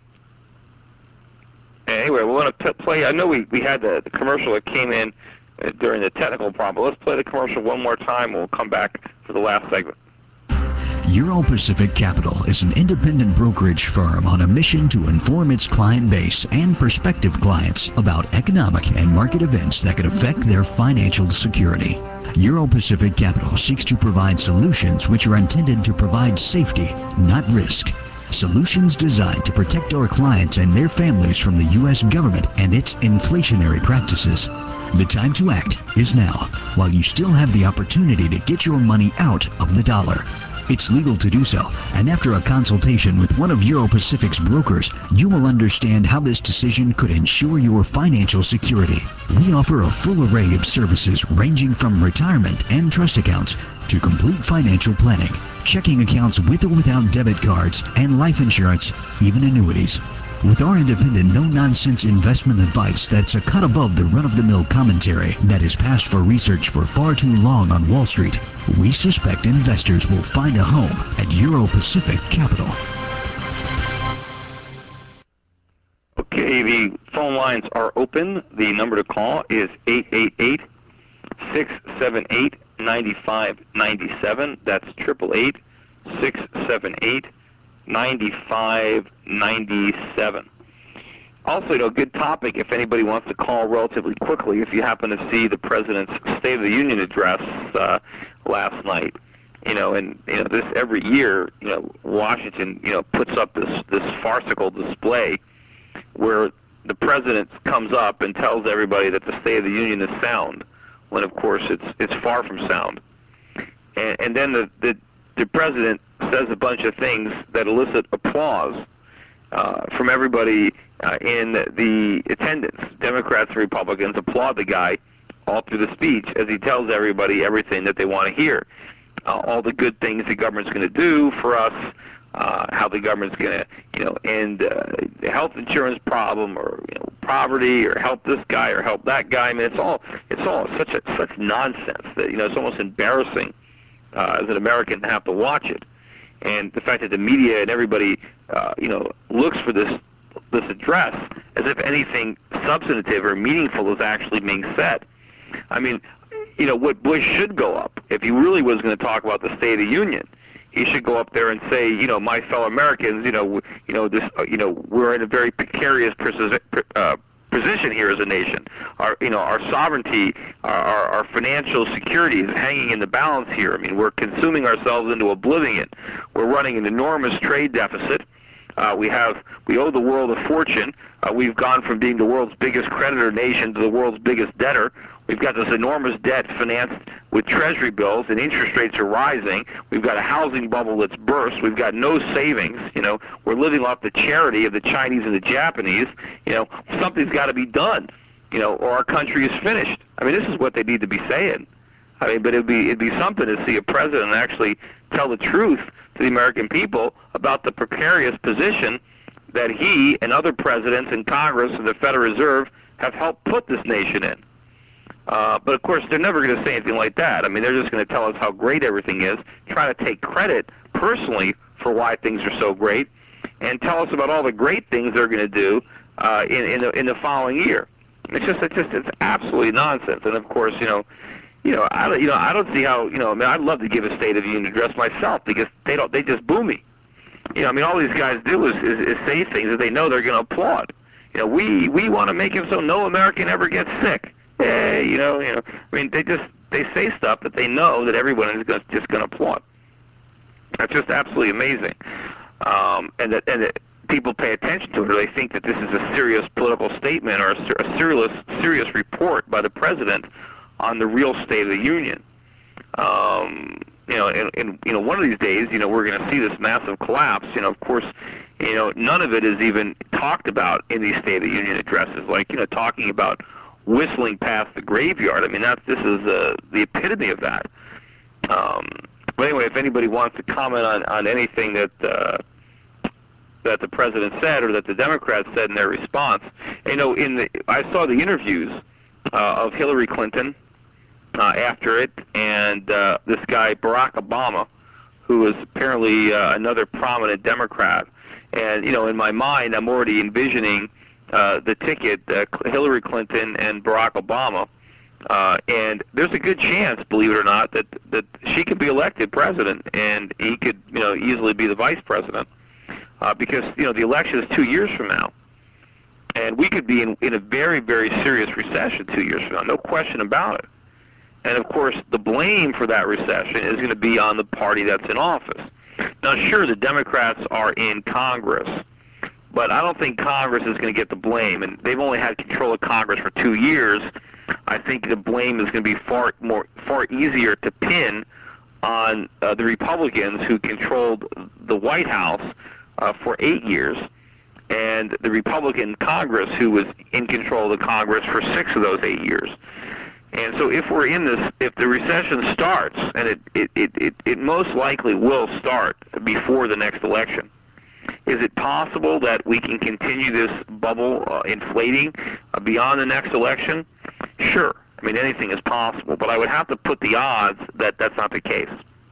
Anyway, we're going to play. I know we, we had the, the commercial that came in uh, during the technical problem. Let's play the commercial one more time. We'll come back for the last segment. Euro Pacific Capital is an independent brokerage firm on a mission to inform its client base and prospective clients about economic and market events that could affect their financial security. Euro Pacific Capital seeks to provide solutions which are intended to provide safety, not risk. Solutions designed to protect our clients and their families from the U S government and its inflationary practices. The time to act is now, while you still have the opportunity to get your money out of the dollar. It's legal to do so, and after a consultation with one of Euro Pacific's brokers, you will understand how this decision could ensure your financial security. We offer a full array of services ranging from retirement and trust accounts to complete financial planning, checking accounts with or without debit cards, and life insurance, even annuities. With our independent, no-nonsense investment advice that's a cut above the run-of-the-mill commentary that is passed for research for far too long on Wall Street, we suspect investors will find a home at Euro Pacific Capital. Okay, the phone lines are open. The number to call is eight eight eight, six seven eight, nine five nine seven. That's eight eight eight, six seven eight, nine five nine seven. Also, you know, good topic if anybody wants to call relatively quickly. If you happen to see the President's State of the Union address uh, last night, you know, and you know, this every year, you know, Washington, you know, puts up this this farcical display where the President comes up and tells everybody that the State of the Union is sound, when of course it's it's far from sound. And, and then the, the the President says a bunch of things that elicit applause uh, from everybody uh, in the attendance. Democrats and Republicans applaud the guy all through the speech as he tells everybody everything that they want to hear. Uh, all the good things the government's going to do for us, uh, how the government's going to, you know, end uh, the health insurance problem, or you know, poverty, or help this guy or help that guy. I mean, it's all it's all such a, such nonsense that, you know, it's almost embarrassing uh, as an American to have to watch it. And the fact that the media and everybody, uh, you know, looks for this this address as if anything substantive or meaningful is actually being said. I mean, you know, what Bush should go up, if he really was going to talk about the State of the Union, he should go up there and say, you know, my fellow Americans, you know, you know, this, uh, you know, we're in a very precarious uh, position here as a nation. Our, you know, our sovereignty, our, our, our financial security is hanging in the balance here. I mean, we're consuming ourselves into oblivion. We're running an enormous trade deficit. Uh, we have, we owe the world a fortune. Uh, we've gone from being the world's biggest creditor nation to the world's biggest debtor. We've got this enormous debt financed with treasury bills, and interest rates are rising. We've got a housing bubble that's burst. We've got no savings. You know, we're living off the charity of the Chinese and the Japanese. You know, something's got to be done, you know, or our country is finished. I mean, this is what they need to be saying. I mean, but it'd be it'd be something to see a president actually tell the truth to the American people about the precarious position that he and other presidents and Congress and the Federal Reserve have helped put this nation in. Uh, but of course, they're never going to say anything like that. I mean, they're just going to tell us how great everything is, try to take credit personally for why things are so great, and tell us about all the great things they're going to do uh, in in the, in the following year. It's just it's just it's absolutely nonsense. And of course, you know, you know, I don't, you know, I don't see how, you know, I mean, I'd love to give a State of the Union address myself because they don't, they just boo me. You know, I mean, all these guys do is, is, is say things that they know they're going to applaud. You know, we we want to make it so no American ever gets sick. Hey, you know, you know, I mean, they just they say stuff that they know that everyone is gonna, just going to applaud. That's just absolutely amazing, um, and that and that people pay attention to it, or they think that this is a serious political statement or a, a serious serious report by the president on the real State of the Union. Um, you know, and, and you know, one of these days, you know, we're going to see this massive collapse. You know, of course, you know, none of it is even talked about in these State of the Union addresses. Like, you know, talking about whistling past the graveyard. I mean, that's this is uh, the epitome of that. Um, but anyway, if anybody wants to comment on, on anything that uh, that the president said or that the Democrats said in their response, you know, in the I saw the interviews uh, of Hillary Clinton uh, after it, and uh, this guy Barack Obama, who is apparently uh, another prominent Democrat. And you know, in my mind, I'm already envisioning uh, the ticket, uh, Hillary Clinton and Barack Obama. Uh, and there's a good chance, believe it or not, that that she could be elected president, and he could, you know, easily be the vice president, uh, because you know the election is two years from now, and we could be in, in a very, very serious recession two years from now, no question about it. And of course, the blame for that recession is going to be on the party that's in office. Now, sure, the Democrats are in Congress, but I don't think Congress is going to get the blame, and they've only had control of Congress for two years. I think the blame is going to be far more, far easier to pin on uh, the Republicans who controlled the White House uh, for eight years, and the Republican Congress who was in control of the Congress for six of those eight years. And so if we're in this, if the recession starts, and it, it, it, it, it most likely will start before the next election, is it possible that we can continue this bubble uh, inflating uh, beyond the next election? Sure. I mean, anything is possible, but I would have to put the odds that that's not the case.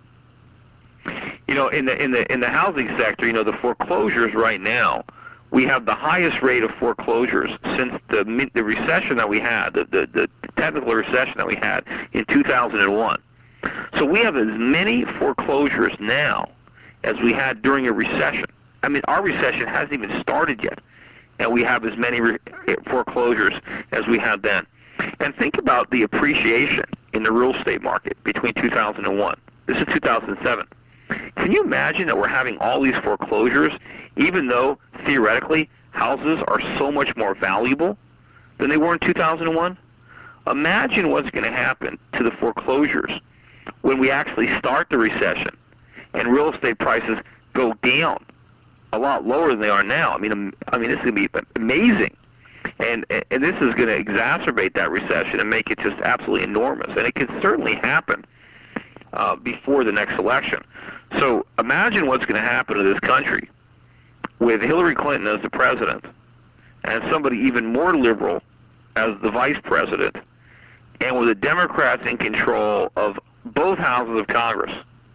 You know, in the in the in the housing sector, you know, the foreclosures right now, we have the highest rate of foreclosures since the the recession that we had, the, the, the technical recession that we had in two thousand one. So we have as many foreclosures now as we had during a recession. I mean, our recession hasn't even started yet, and we have as many re- foreclosures as we had then. And think about the appreciation in the real estate market between two thousand one. This is two thousand seven. Can you imagine that we're having all these foreclosures, even though theoretically houses are so much more valuable than they were in two thousand one? Imagine what's going to happen to the foreclosures when we actually start the recession and real estate prices go down a lot lower than they are now. I mean, I mean, this is going to be amazing. And, and this is going to exacerbate that recession and make it just absolutely enormous. And it could certainly happen uh, before the next election. So imagine what's going to happen to this country with Hillary Clinton as the president and somebody even more liberal as the vice president, and with the Democrats in control of both houses of Congress.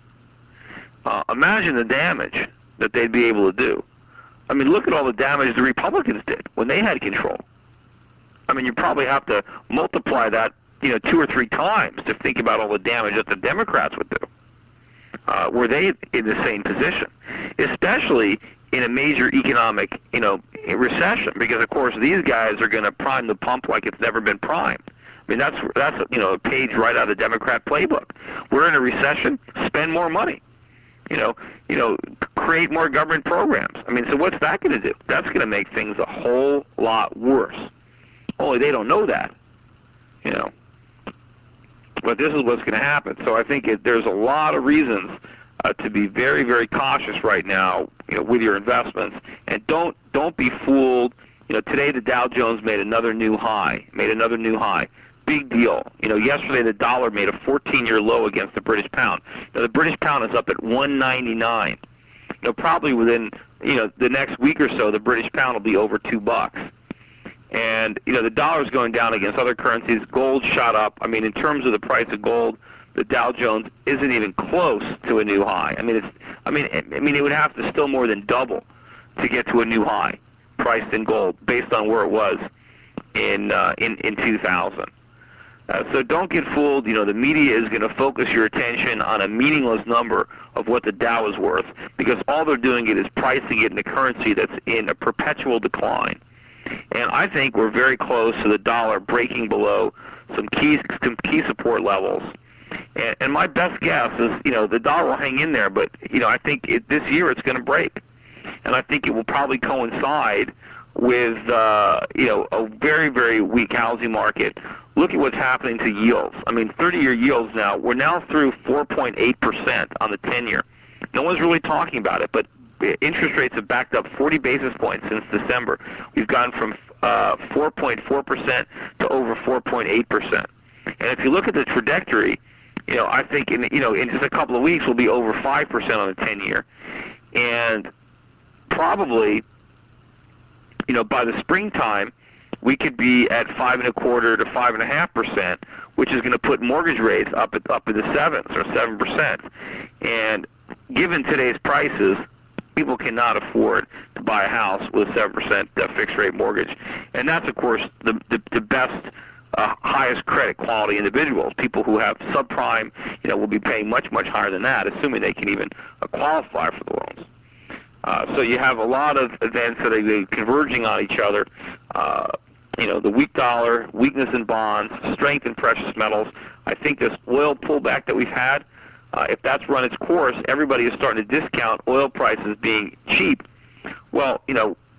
Uh, imagine the damage that they'd be able to do. I mean, look at all the damage the Republicans did when they had control. I mean, you probably have to multiply that, you know, two or three times to think about all the damage that the Democrats would do. Uh, were they in the same position, especially in a major economic, you know, recession? Because of course these guys are going to prime the pump like it's never been primed. I mean, that's that's you know a page right out of the Democrat playbook. We're in a recession. Spend more money. You know, you know, create more government programs. I mean, so what's that going to do? That's going to make things a whole lot worse. Only they don't know that. You know. But this is what's going to happen. So I think it, there's a lot of reasons uh, to be very, very cautious right now, you know, with your investments, and don't don't be fooled. You know, today the Dow Jones made another new high, made another new high. Big deal. You know, yesterday the dollar made a fourteen-year low against the British pound. Now the British pound is up at one ninety-nine. You know, probably within you know the next week or so, the British pound will be over two bucks. And, you know, the dollar's going down against other currencies. Gold shot up. I mean, in terms of the price of gold, the Dow Jones isn't even close to a new high. I mean, it's, I mean, I mean, it would have to still more than double to get to a new high priced in gold based on where it was in uh, in, in two thousand. Uh, so don't get fooled. You know, the media is going to focus your attention on a meaningless number of what the Dow is worth, because all they're doing it is pricing it in a currency that's in a perpetual decline. And I think we're very close to the dollar breaking below some key some key support levels. And, and my best guess is, you know, the dollar will hang in there, but, you know, I think it, this year it's going to break. And I think it will probably coincide with, uh, you know, a very, very weak housing market. Look at what's happening to yields. I mean, thirty-year yields now, we're now through four point eight percent on the ten-year. No one's really talking about it, but interest rates have backed up forty basis points since December. We've gone from uh, four point four percent to over four point eight percent. And if you look at the trajectory, you know, I think in you know in just a couple of weeks we'll be over five percent on the ten-year, and probably, you know, by the springtime we could be at five and a quarter to five and a half percent, which is going to put mortgage rates up at up in the sevens or seven percent. And given today's prices, people cannot afford to buy a house with a seven percent fixed rate mortgage. And that's, of course, the, the, the best, uh, highest credit quality individuals. People who have subprime, you know, will be paying much, much higher than that, assuming they can even uh, qualify for the loans. Uh, so you have a lot of events that are converging on each other. Uh, you know, the weak dollar, weakness in bonds, strength in precious metals. I think this oil pullback that we've had, Uh, if that's run its course, everybody is starting to discount oil prices being cheap. Well, you know,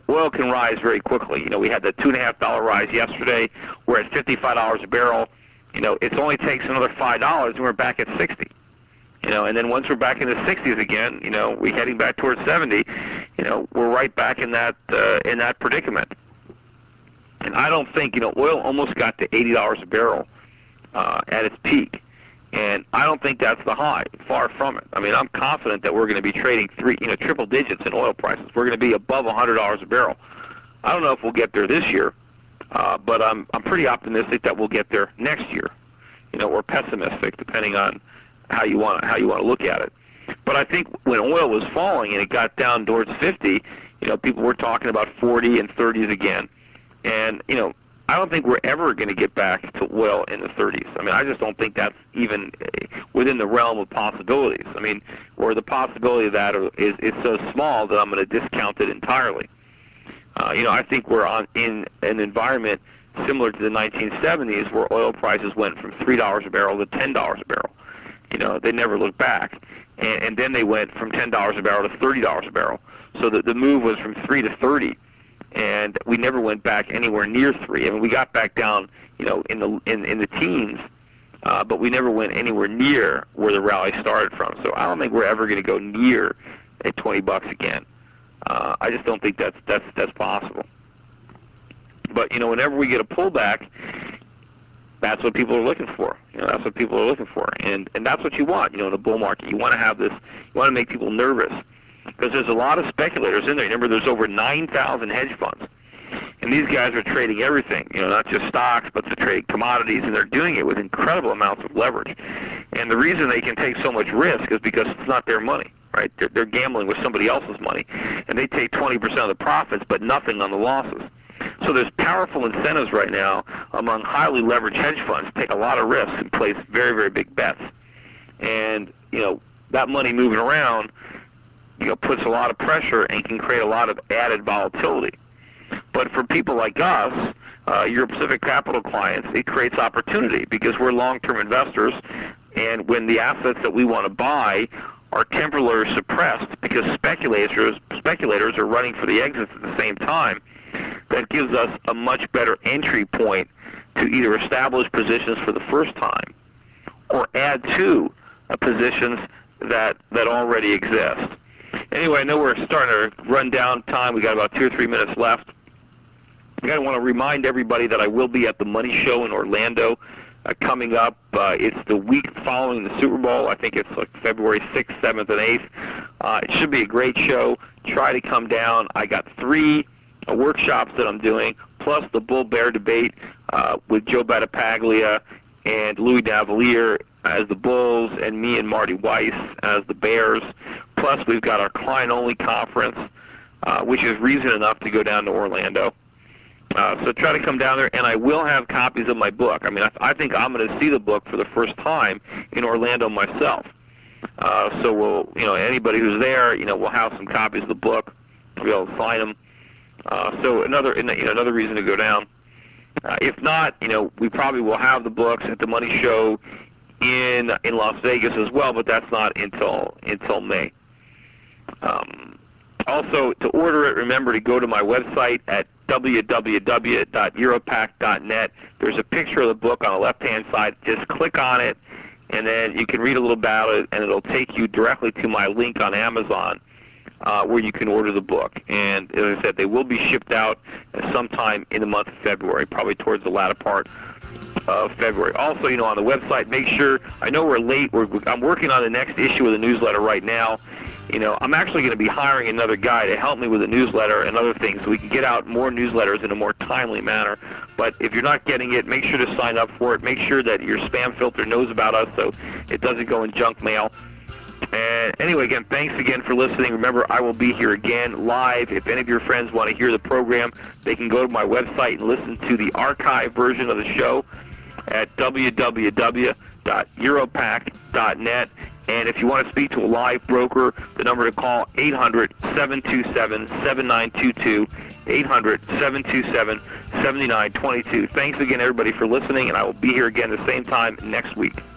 oil can rise very quickly. You know, we had the two and a half dollar rise yesterday. We're at fifty-five dollars a barrel. You know, it only takes another five dollars, and we're back at sixty. You know, and then once we're back in the sixties again, you know, we're heading back towards seventy. You know, we're right back in that uh, in that predicament. And I don't think, you know, oil almost got to eighty dollars a barrel uh, at its peak, and I don't think that's the high. Far from it. I mean, I'm confident that we're going to be trading three, you know, triple digits in oil prices. We're going to be above one hundred dollars a barrel. I don't know if we'll get there this year, uh, but I'm I'm pretty optimistic that we'll get there next year. You know, or pessimistic, depending on how you want how you want to look at it. But I think when oil was falling and it got down towards fifty, you know, people were talking about forty and thirties again. And, you know, I don't think we're ever going to get back to oil in the thirties. I mean, I just don't think that's even within the realm of possibilities. I mean, or the possibility of that is, is so small that I'm going to discount it entirely. Uh, you know, I think we're on in an environment similar to the nineteen seventies where oil prices went from three dollars a barrel to ten dollars a barrel. You know, they never looked back. And, and then they went from ten dollars a barrel to thirty dollars a barrel. So the, the move was from three to thirty. And we never went back anywhere near three. I mean, we got back down, you know, in the in, in the teens, uh, but we never went anywhere near where the rally started from. So I don't think we're ever going to go near at twenty bucks again. Uh, I just don't think that's that's that's possible. But you know, whenever we get a pullback, that's what people are looking for. You know, that's what people are looking for, and and that's what you want. You know, in a bull market, you want to have this. You want to make people nervous because there's a lot of speculators in there. Remember, there's over nine thousand hedge funds, and these guys are trading everything. You know, not just stocks, but they're trading commodities, and they're doing it with incredible amounts of leverage. And the reason they can take so much risk is because it's not their money, right? They're, they're gambling with somebody else's money, and they take twenty percent of the profits, but nothing on the losses. So there's powerful incentives right now among highly leveraged hedge funds to take a lot of risks and place very, very big bets. And, you know, that money moving around, you know, puts a lot of pressure and can create a lot of added volatility. But for people like us, uh, your Pacific Capital clients, it creates opportunity because we're long-term investors, and when the assets that we want to buy are temporarily suppressed because speculators speculators are running for the exits at the same time, that gives us a much better entry point to either establish positions for the first time or add to uh, positions that that already exist. Anyway, I know we're starting to run down time. We got about two or three minutes left. I want to remind everybody that I will be at the Money Show in Orlando uh, coming up. Uh, it's the week following the Super Bowl. I think it's like February sixth, seventh, and eighth. Uh, it should be a great show. Try to come down. I got three uh, workshops that I'm doing, plus the Bull-Bear debate uh, with Joe Battipaglia and Louis Davalier as the Bulls, and me and Marty Weiss as the Bears. Plus, we've got our client-only conference, uh, which is reason enough to go down to Orlando. Uh, so try to come down there, and I will have copies of my book. I mean, I, I think I'm going to see the book for the first time in Orlando myself. Uh, so we'll, you know, anybody who's there, you know, we'll have some copies of the book. We'll be able to sign them. Uh, so another, you know, another reason to go down. Uh, if not, you know, we probably will have the books at the Money Show in in Las Vegas as well, but that's not until until May. Um, also, to order it, remember to go to my website at w w w dot europac dot net. There's a picture of the book on the left-hand side. Just click on it, and then you can read a little about it, and it'll take you directly to my link on Amazon uh, where you can order the book. And as I said, they will be shipped out sometime in the month of February, probably towards the latter part of February. Also, you know, on the website, make sure, I know we're late. We're, I'm working on the next issue of the newsletter right now. You know, I'm actually going to be hiring another guy to help me with the newsletter and other things so we can get out more newsletters in a more timely manner. But if you're not getting it, make sure to sign up for it. Make sure that your spam filter knows about us so it doesn't go in junk mail. And anyway, again, thanks again for listening. Remember, I will be here again live. If any of your friends want to hear the program, they can go to my website and listen to the archive version of the show at w w w dot europac dot net. And if you want to speak to a live broker, the number to call, eight hundred, seven two seven, seven nine two two, eight hundred, seven two seven, seven nine two two. Thanks again, everybody, for listening, and I will be here again at the same time next week.